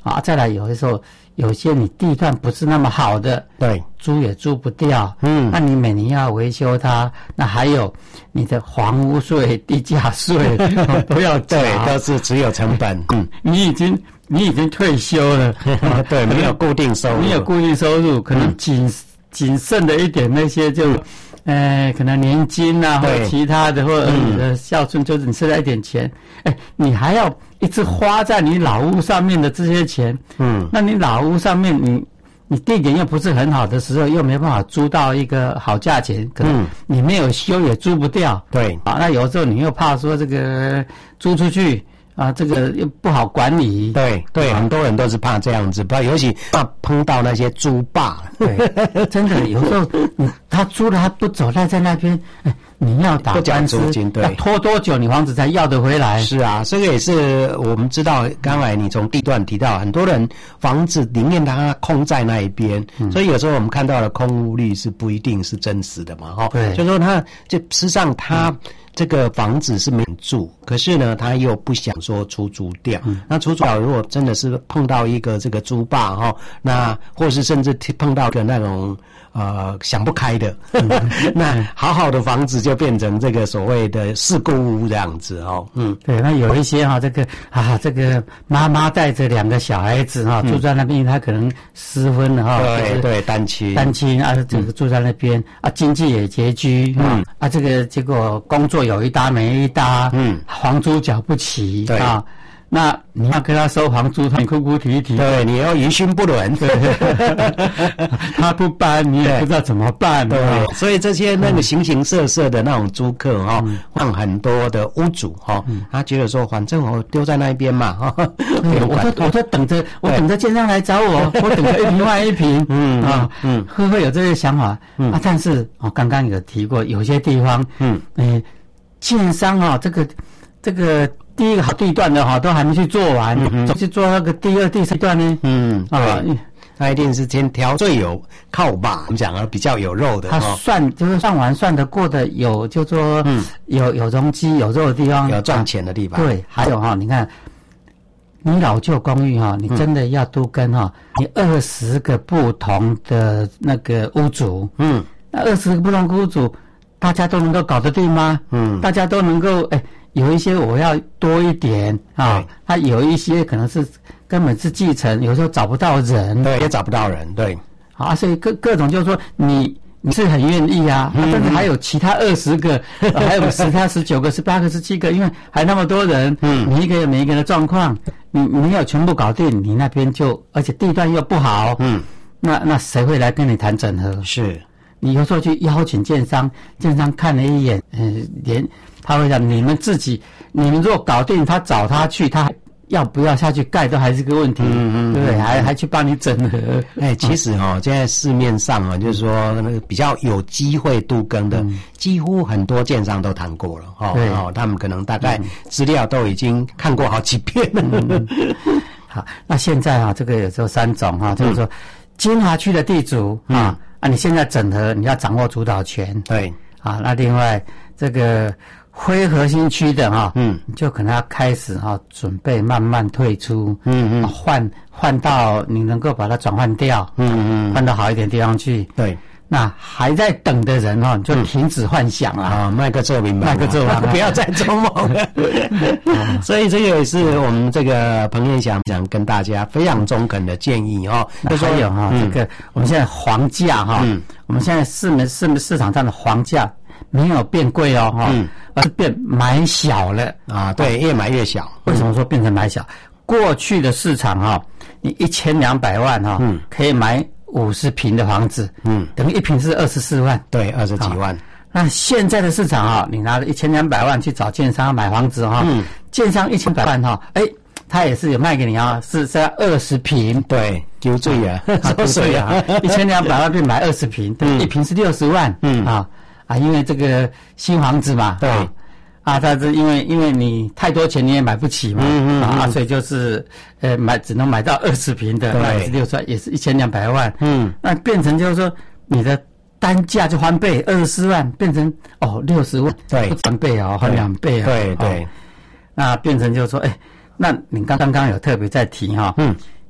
啊，再来有的时候有些你地段不是那么好的， 对， 租也租不掉， 嗯， 那你每年要维修它，那还有你的房屋税、地价税都要缴， 对，都是只有成本，嗯， 你已经你已经退休了， 对，没有固定收入， 没有固定收入，可能仅仅剩的一点那些就。呃，可能年金啊，或者其他的，或者你的孝顺，就是你剩下一点钱，哎、嗯，你还要一直花在你老屋上面的这些钱，嗯，那你老屋上面你你地点又不是很好的时候，又没办法租到一个好价钱，可能你没有修也租不掉， 对， 啊，那有时候你又怕说这个租出去。啊，这个又不好管理。 对对，很多人都是怕这样子，不，尤其怕碰到那些租霸。 对，真的有时候你他租了他不走，赖在那边，哎，你要打官司， 对， 要拖多久你房子才要得回来？ 是啊，这个也是我们知道。刚才你从地段提到，很多人房子宁愿它空在那一边，嗯、所以有时候我们看到的空屋率是不一定是真实的嘛，哈。对，就说他就事实上他。嗯这个房子是没人住，可是呢，他又不想说出租掉。嗯、那出租掉，如果真的是碰到一个这个租霸哈，那或是甚至碰到个那种呃想不开的，嗯、那好好的房子就变成这个所谓的事故屋这样子哦。嗯， 对，那有一些哈、啊，这个啊，这个妈妈带着两个小孩子哈、啊，住在那边，他可能失婚了哈， 对、就是、对，单亲单亲啊，这个住在那边、嗯、啊，经济也拮据，嗯啊，这个结果工作有一搭没一搭，嗯，房租缴不起，对啊，那你要跟他收房租，他哭哭啼啼， 对，你要于心不忍， 对，他不搬，你也不知道怎么办， 对，对，所以这些那个形形色色的那种租客哈，让、嗯、很多的屋主哈，嗯、他觉得说，反正我丢在那边嘛，哈， 我都我都等着，我等着建商来找我，我等着一平换一平，嗯啊，嗯，会不会有这些想法？嗯啊，但是我、哦、刚刚有提过，有些地方，嗯，诶。建商啊，这个这个第一个好地段的哈，都还没去做完，嗯、去做那个第二、第三段呢。嗯啊，他一定是先挑最有靠把，我们讲啊比较有肉的。 他算就是算完算得过的，有就说嗯有有容积有肉的地方， 有赚钱的地方。 对，还有哈，你看你老旧公寓哈，你真的要都跟哈，你二十个不同的那个屋主，嗯，那二十个不同的屋主。大家都能够搞得定吗？嗯，大家都能够哎，有一些我要多一点啊，他有一些可能是根本是继承，有时候找不到人， 对，也找不到人，对， 啊，所以各各种就是说你你是很愿意啊，嗯、啊但是还有其他二十个，啊、还有十他十九个、十八个、十七个，因为还那么多人，嗯，每一个有每一个的状况，你你没有全部搞定，你那边就而且地段又不好，嗯，那那谁会来跟你谈整合？ 是。 你有时候去邀请建商，建商看了一眼，呃，连他会讲你们自己，你们如果搞定，他找他去，他要不要下去盖都还是个问题，嗯嗯，对不对？还还去帮你整合。 哎，其实哈、哦，现在市面上啊，就是说那个比较有机会都更的，嗯、几乎很多建商都谈过了，哈、哦，哦，他们可能大概资料都已经看过好几遍了。嗯、 好，那现在啊，这个有时候三种哈、啊，就是说精华区的地主啊。嗯啊，你现在整合，你要掌握主导权。 对， 啊，那另外这个非核心区的哈，嗯，你就可能要开始哈，准备慢慢退出，嗯嗯，换换到你能够把它转换掉，嗯嗯，换到好一点地方去。 对， 那还在等的人哈，你就停止幻想了啊，卖个做明白， 卖个做完， 不要再做梦了。所以这个也是我们这个彭彦祥想跟大家非常中肯的建议哦。 就说有哈，这个我们现在房价哈，我们现在市门市市场上的房价没有变贵哦哈，而是变买小了啊，对，越买越小。 为什么说变成买小？过去的市场哈，你一千两百万哈，可以买五十平的房子，嗯，等于一平是二十四万， 对，二十几万。 那现在的市场哈，你拿了一千两百万去找建商买房子哈，嗯，建商一千百万哈，哎，他也是有卖给你啊，是在二十平， 对，丢罪啊， 丢罪啊，一千两百万变买二十平，对，一平是六十万，嗯啊啊，因为这个新房子嘛， 对。 啊，他是因为因为你太多钱你也买不起嘛，嗯嗯啊，所以就是呃买只能买到二十平的，那也是六十万，也是一千两百万，嗯，那变成就是说你的单价就翻倍，二十四万变成哦六十万， 对， 不翻倍啊，翻两倍啊， 对对， 那变成就是说，哎，那你刚刚刚有特别在提哈，嗯，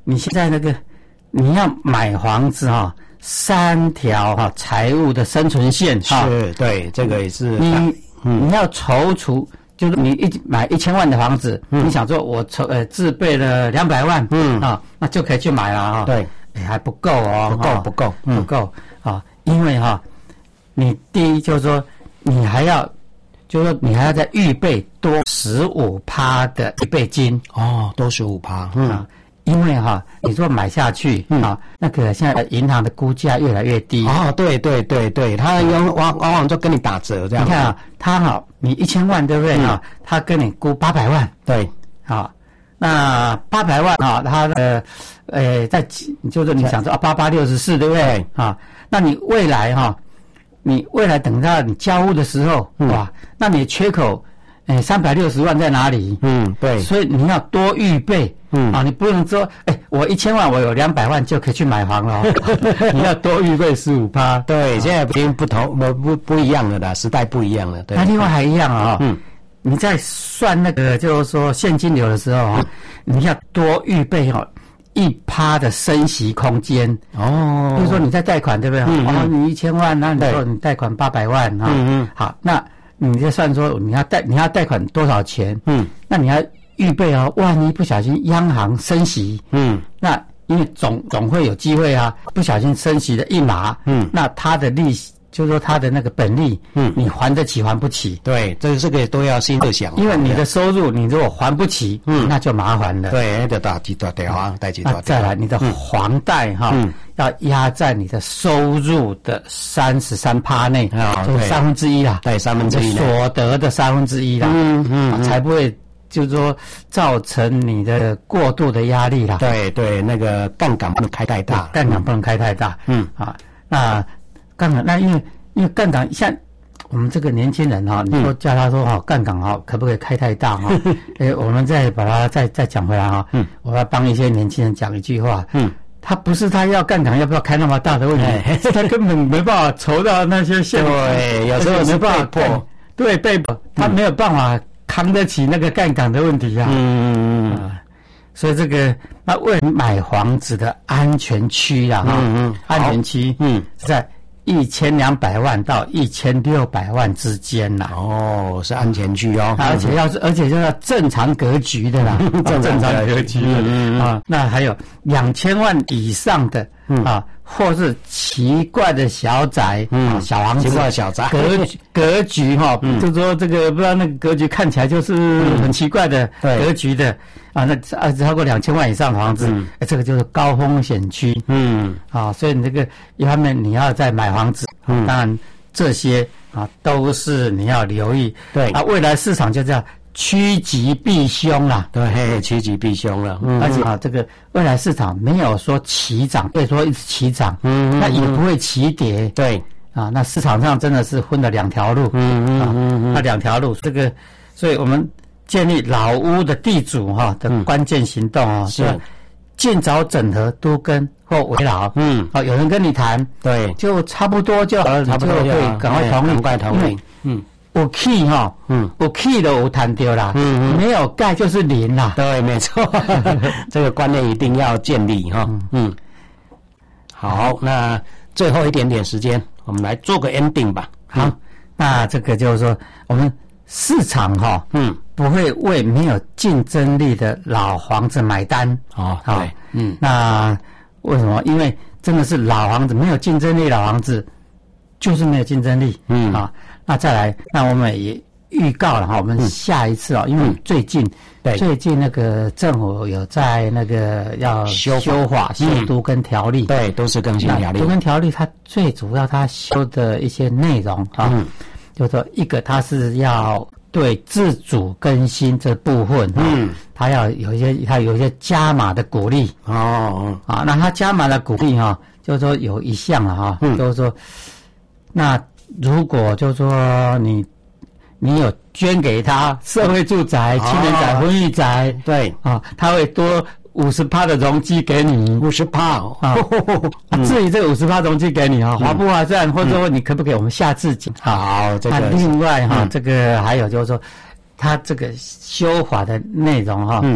你现在那个你要买房子哈、哦，三条哈、哦、财务的生存线哈、 哦，是对，这个也是你、嗯、你要踌躇。就是你一买一千万的房子，嗯、你想说我筹呃自备了两百万，嗯啊，那就可以去买了啊。 对， 哎还不够哦， 不够、哦、不够、 嗯、不够啊，因为哈、啊，你第一就是说你还要，就是说你还要再预备多十五趴的预备金哦，多十五趴，嗯。啊因为哈、啊，你说买下去、嗯、啊，那个现在银行的估价越来越低哦，对对对对，他往往往往就跟你打折这样。 你看啊，他哈、啊，你一千万对不对啊？嗯、他跟你估八百万， 对， 啊，那八百万啊，他呃呃在就是你想说啊，八八六十四对不对啊？那你未来哈、啊，你未来等到你交屋的时候，嗯、哇，那你缺口。哎，三百六十万在哪里？ 嗯，对， 所以你要多预备，嗯啊，你不能说，哎，我一千万，我有两百万就可以去买房了，你要多预备十五趴。 对，啊、现在已经不同，不不不一样了啦，时代不一样了。对， 那另外还一样啊、哦，嗯，你在算那个就是说现金流的时候啊、哦，嗯、你要多预备哈、哦、一趴的升息空间哦。比如说你在贷款对不对？嗯、哦，你一千万，那你说你贷款八百万啊，嗯嗯，好，那。你就算说你要贷你要贷款多少钱？嗯，那你要预备哦，万一不小心央行升息，嗯，那因为总总会有机会啊，不小心升息的一码，嗯，那它的利息就是说它的那个本利，嗯，你还得起还不起？ 对，这这个都要先设想， 因为你的收入你如果还不起，嗯，那就麻烦了。 对，那就大几大电话，贷几大。 再来，你的房贷哈。嗯要压在你的收入的三十三趴内啊，就是三分之一啦， 对，三分之一所得的三分之一啦，嗯嗯、啊，才不会就是说造成你的过度的压力啦。 对对，那个杠杆不能开太大， 杠杆不能开太大。嗯啊，那杠杆那因为因为杠杆像我们这个年轻人哈、啊，你说叫他说哈杠杆哈可不可以开太大哈？哎，我们再把它再再讲回来哈。嗯，我要帮一些年轻人讲一句话。嗯。他不是他要杠杆要不要开那么大的问题，是他根本没办法筹到那些现金， 对，有时候没办法破，对，被他没有办法扛得起那个杠杆的问题啊。嗯嗯嗯。所以这个那为了买房子的安全区啊，嗯嗯，安全区，嗯，在一千两百万到一千六百万之间啦。 哦，是安全区哦， 而且要是而且就要正常格局的啦，正常格局的、嗯、啊。那还有两千万以上的、嗯、啊，或是奇怪的小宅，嗯，啊、小房子， 奇怪的小宅， 格局格局哈，嗯、就说这个不知道那个格局看起来就是很奇怪的格局的。啊，那啊超过两千万以上的房子，嗯欸，这个就是高风险区。嗯，啊，所以你这个一方面你要再买房子，嗯，当然这些啊都是你要留意。对啊，未来市场就叫趋吉避凶啦。 对，嘿，趋吉避凶了。嗯， 而且啊，这个未来市场没有说齐涨，可以说一直齐涨，嗯，那也不会齐跌。对，啊，那市场上真的是分了两条路。嗯嗯嗯嗯，那两条路，这个，所以我们。建立老屋的地主哈的关键行动啊，是尽早整合都更或围老。嗯，好，有人跟你谈，对，就差不多就好了，差不多就可以赶快同意，赶快同意。嗯，有起哈，嗯，有起都有谈掉啦，嗯嗯，没有盖就是零啦。 对，没错，这个观念一定要建立哈。嗯，好，那最后一点点时间，我们来做个 ending 吧。 好，那这个就是说我们。市场哈，嗯，不会为没有竞争力的老房子买单哦。对， 嗯，那为什么？因为真的是老房子没有竞争力，老房子就是没有竞争力。嗯啊，那再来，那我们也预告了哈，我们下一次啊，因为最近对最近那个政府有在那个要修修法修都更条例， 对，都是更新条例。 都更条例它最主要它修的一些内容啊。嗯就是说，一个它是要对自主更新这部分，嗯，它要有一些，它有一些加码的鼓励哦，啊，那它加码的鼓励哈，就是说有一项了哈，嗯，就是说，那如果就是说你你有捐给他社会住宅、青年宅、婚育宅，对啊，他会多。五十趴的容积给你， 五十趴啊！至于这个五十趴容积给你啊，划不划算，或者说你可不可以我们下次讲？ 好，这个。 那另外哈，这个还有就是说，它这个修法的内容哈，嗯，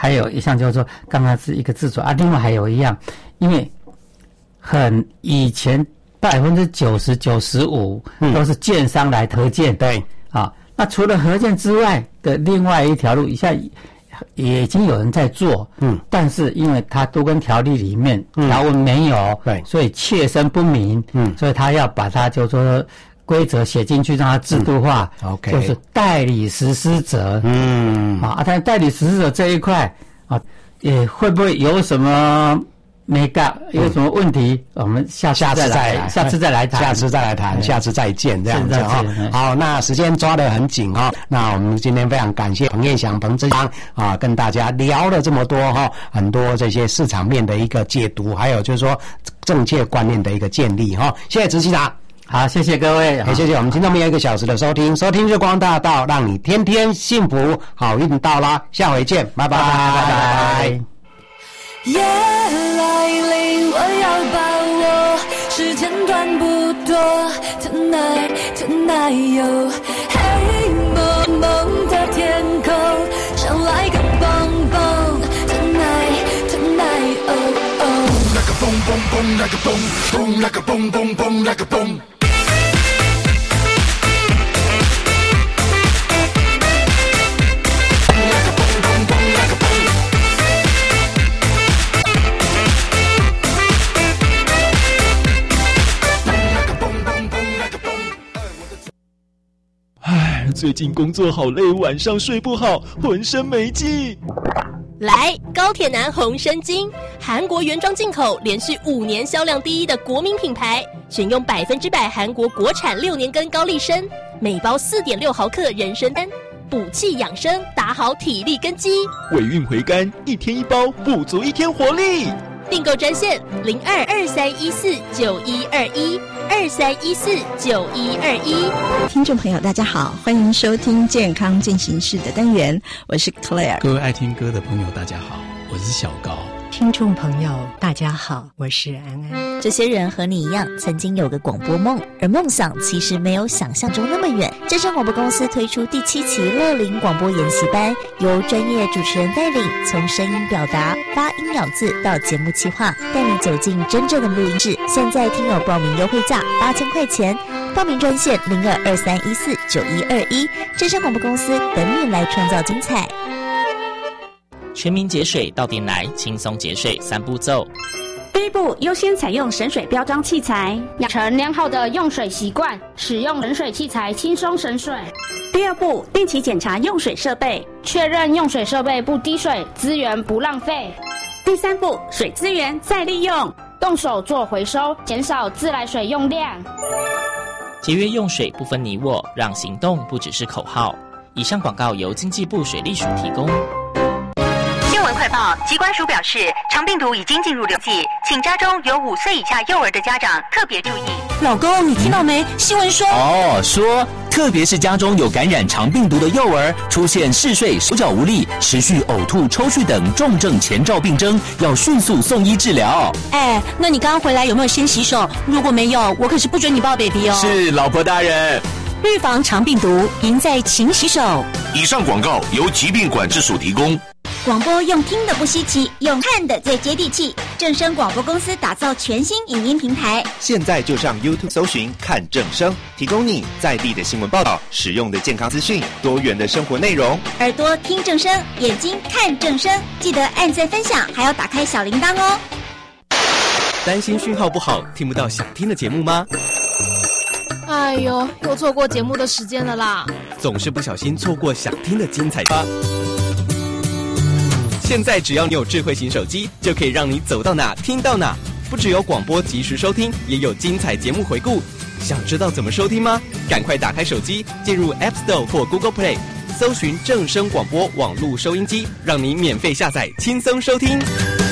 还有一项就是说，刚刚是一个自主啊，另外还有一样，因为很以前百分之九十九十五都是建商来合建，对啊，那除了合建之外的另外一条路，以下也已经有人在做，嗯，但是因为它都跟条例里面条文没有，对，所以切身不明，嗯，所以他要把它就说规则写进去，让它制度化，嗯，OK，就是代理实施者，嗯，啊，但代理实施者这一块啊，也会不会有什么没干有什么问题？我们下次再来，下次再来谈， 下次再来谈，下次再见，这样子哈。好，那时间抓得很紧哈。那我们今天非常感谢彭彦祥彭支行啊，跟大家聊了这么多哈，很多这些市场面的一个解读，还有就是说正确观念的一个建立哈。谢谢执行长。 好，谢谢各位， 也谢谢我们听众朋友一个小时的收听，收听日光大道，让你天天幸福，好运到啦！下回见，拜拜，拜拜。 夜来临，我要把握，时间短不多 ，Tonight Tonight 哟，黑蒙蒙的天空，想来个蹦蹦 ，Tonight Tonight 哦哦，那个蹦蹦蹦，那个蹦蹦，那个蹦蹦蹦，那个蹦。 最近工作好累，晚上睡不好，浑身没劲。 来，高铁男红参精，韩国原装进口，连续五年销量第一的国民品牌，选用百分之百韩国国产六年根高丽参，每包四点六毫克人参丹，补气养生，打好体力根基。 尾韵回甘，一天一包，补足一天活力。 订购专线零二二三一四九一二一二三一四九一二一。 听众朋友，大家好，欢迎收听健康进行式的单元，我是 Claire。 各位爱听歌的朋友，大家好，我是小高。 听众朋友，大家好，我是安安。 这些人和你一样，曾经有个广播梦，而梦想其实没有想象中那么远。正声广播公司推出第七期乐龄广播研习班，由专业主持人带领，从声音表达、发音咬字到节目企划，带你走进真正的录音室。现在听友报名优惠价八千块钱，报名专线零二二三一四九一二一。正声广播公司等你来创造精彩。 全民节水到店来，轻松节水三步骤。 第一步，优先采用省水标章器材，养成良好的用水习惯，使用省水器材轻松省水。第二步，定期检查用水设备，确认用水设备不滴水，资源不浪费。第三步，水资源再利用，动手做回收，减少自来水用量。 节约用水不分你我，让行动不只是口号。以上广告由经济部水利署提供。 新闻快报，疾管署表示，肠病毒已经进入流季，请家中有五岁以下幼儿的家长特别注意。 老公，你听到没？新闻说哦，说特别是家中有感染肠病毒的幼儿，出现嗜睡、手脚无力、持续呕吐、抽搐等重症前兆病征，要迅速送医治疗。 哎，那你刚刚回来有没有先洗手？如果没有，我可是不准你抱 baby 哦。 是，老婆大人。 预防肠病毒，赢在勤洗手。 以上广告由疾病管制署提供。 广播用听的不稀奇，用看的最接地气。正声广播公司打造全新影音平台， 现在就上 YouTube 搜寻看正声，提供你在地的新闻报道、实用的健康资讯、多元的生活内容。 耳朵听正声，眼睛看正声，记得按赞分享，还要打开小铃铛哦。 担心讯号不好，听不到想听的节目吗？ 哎呦，又错过节目的时间了啦！ 总是不小心错过想听的精彩吧。现在只要你有智慧型手机，就可以让你走到哪听到哪。不只有广播及时收听，也有精彩节目回顾。想知道怎么收听吗？赶快打开手机，进入 App Store 或 Google Play， 搜寻正声广播网络收音机，让你免费下载，轻松收听。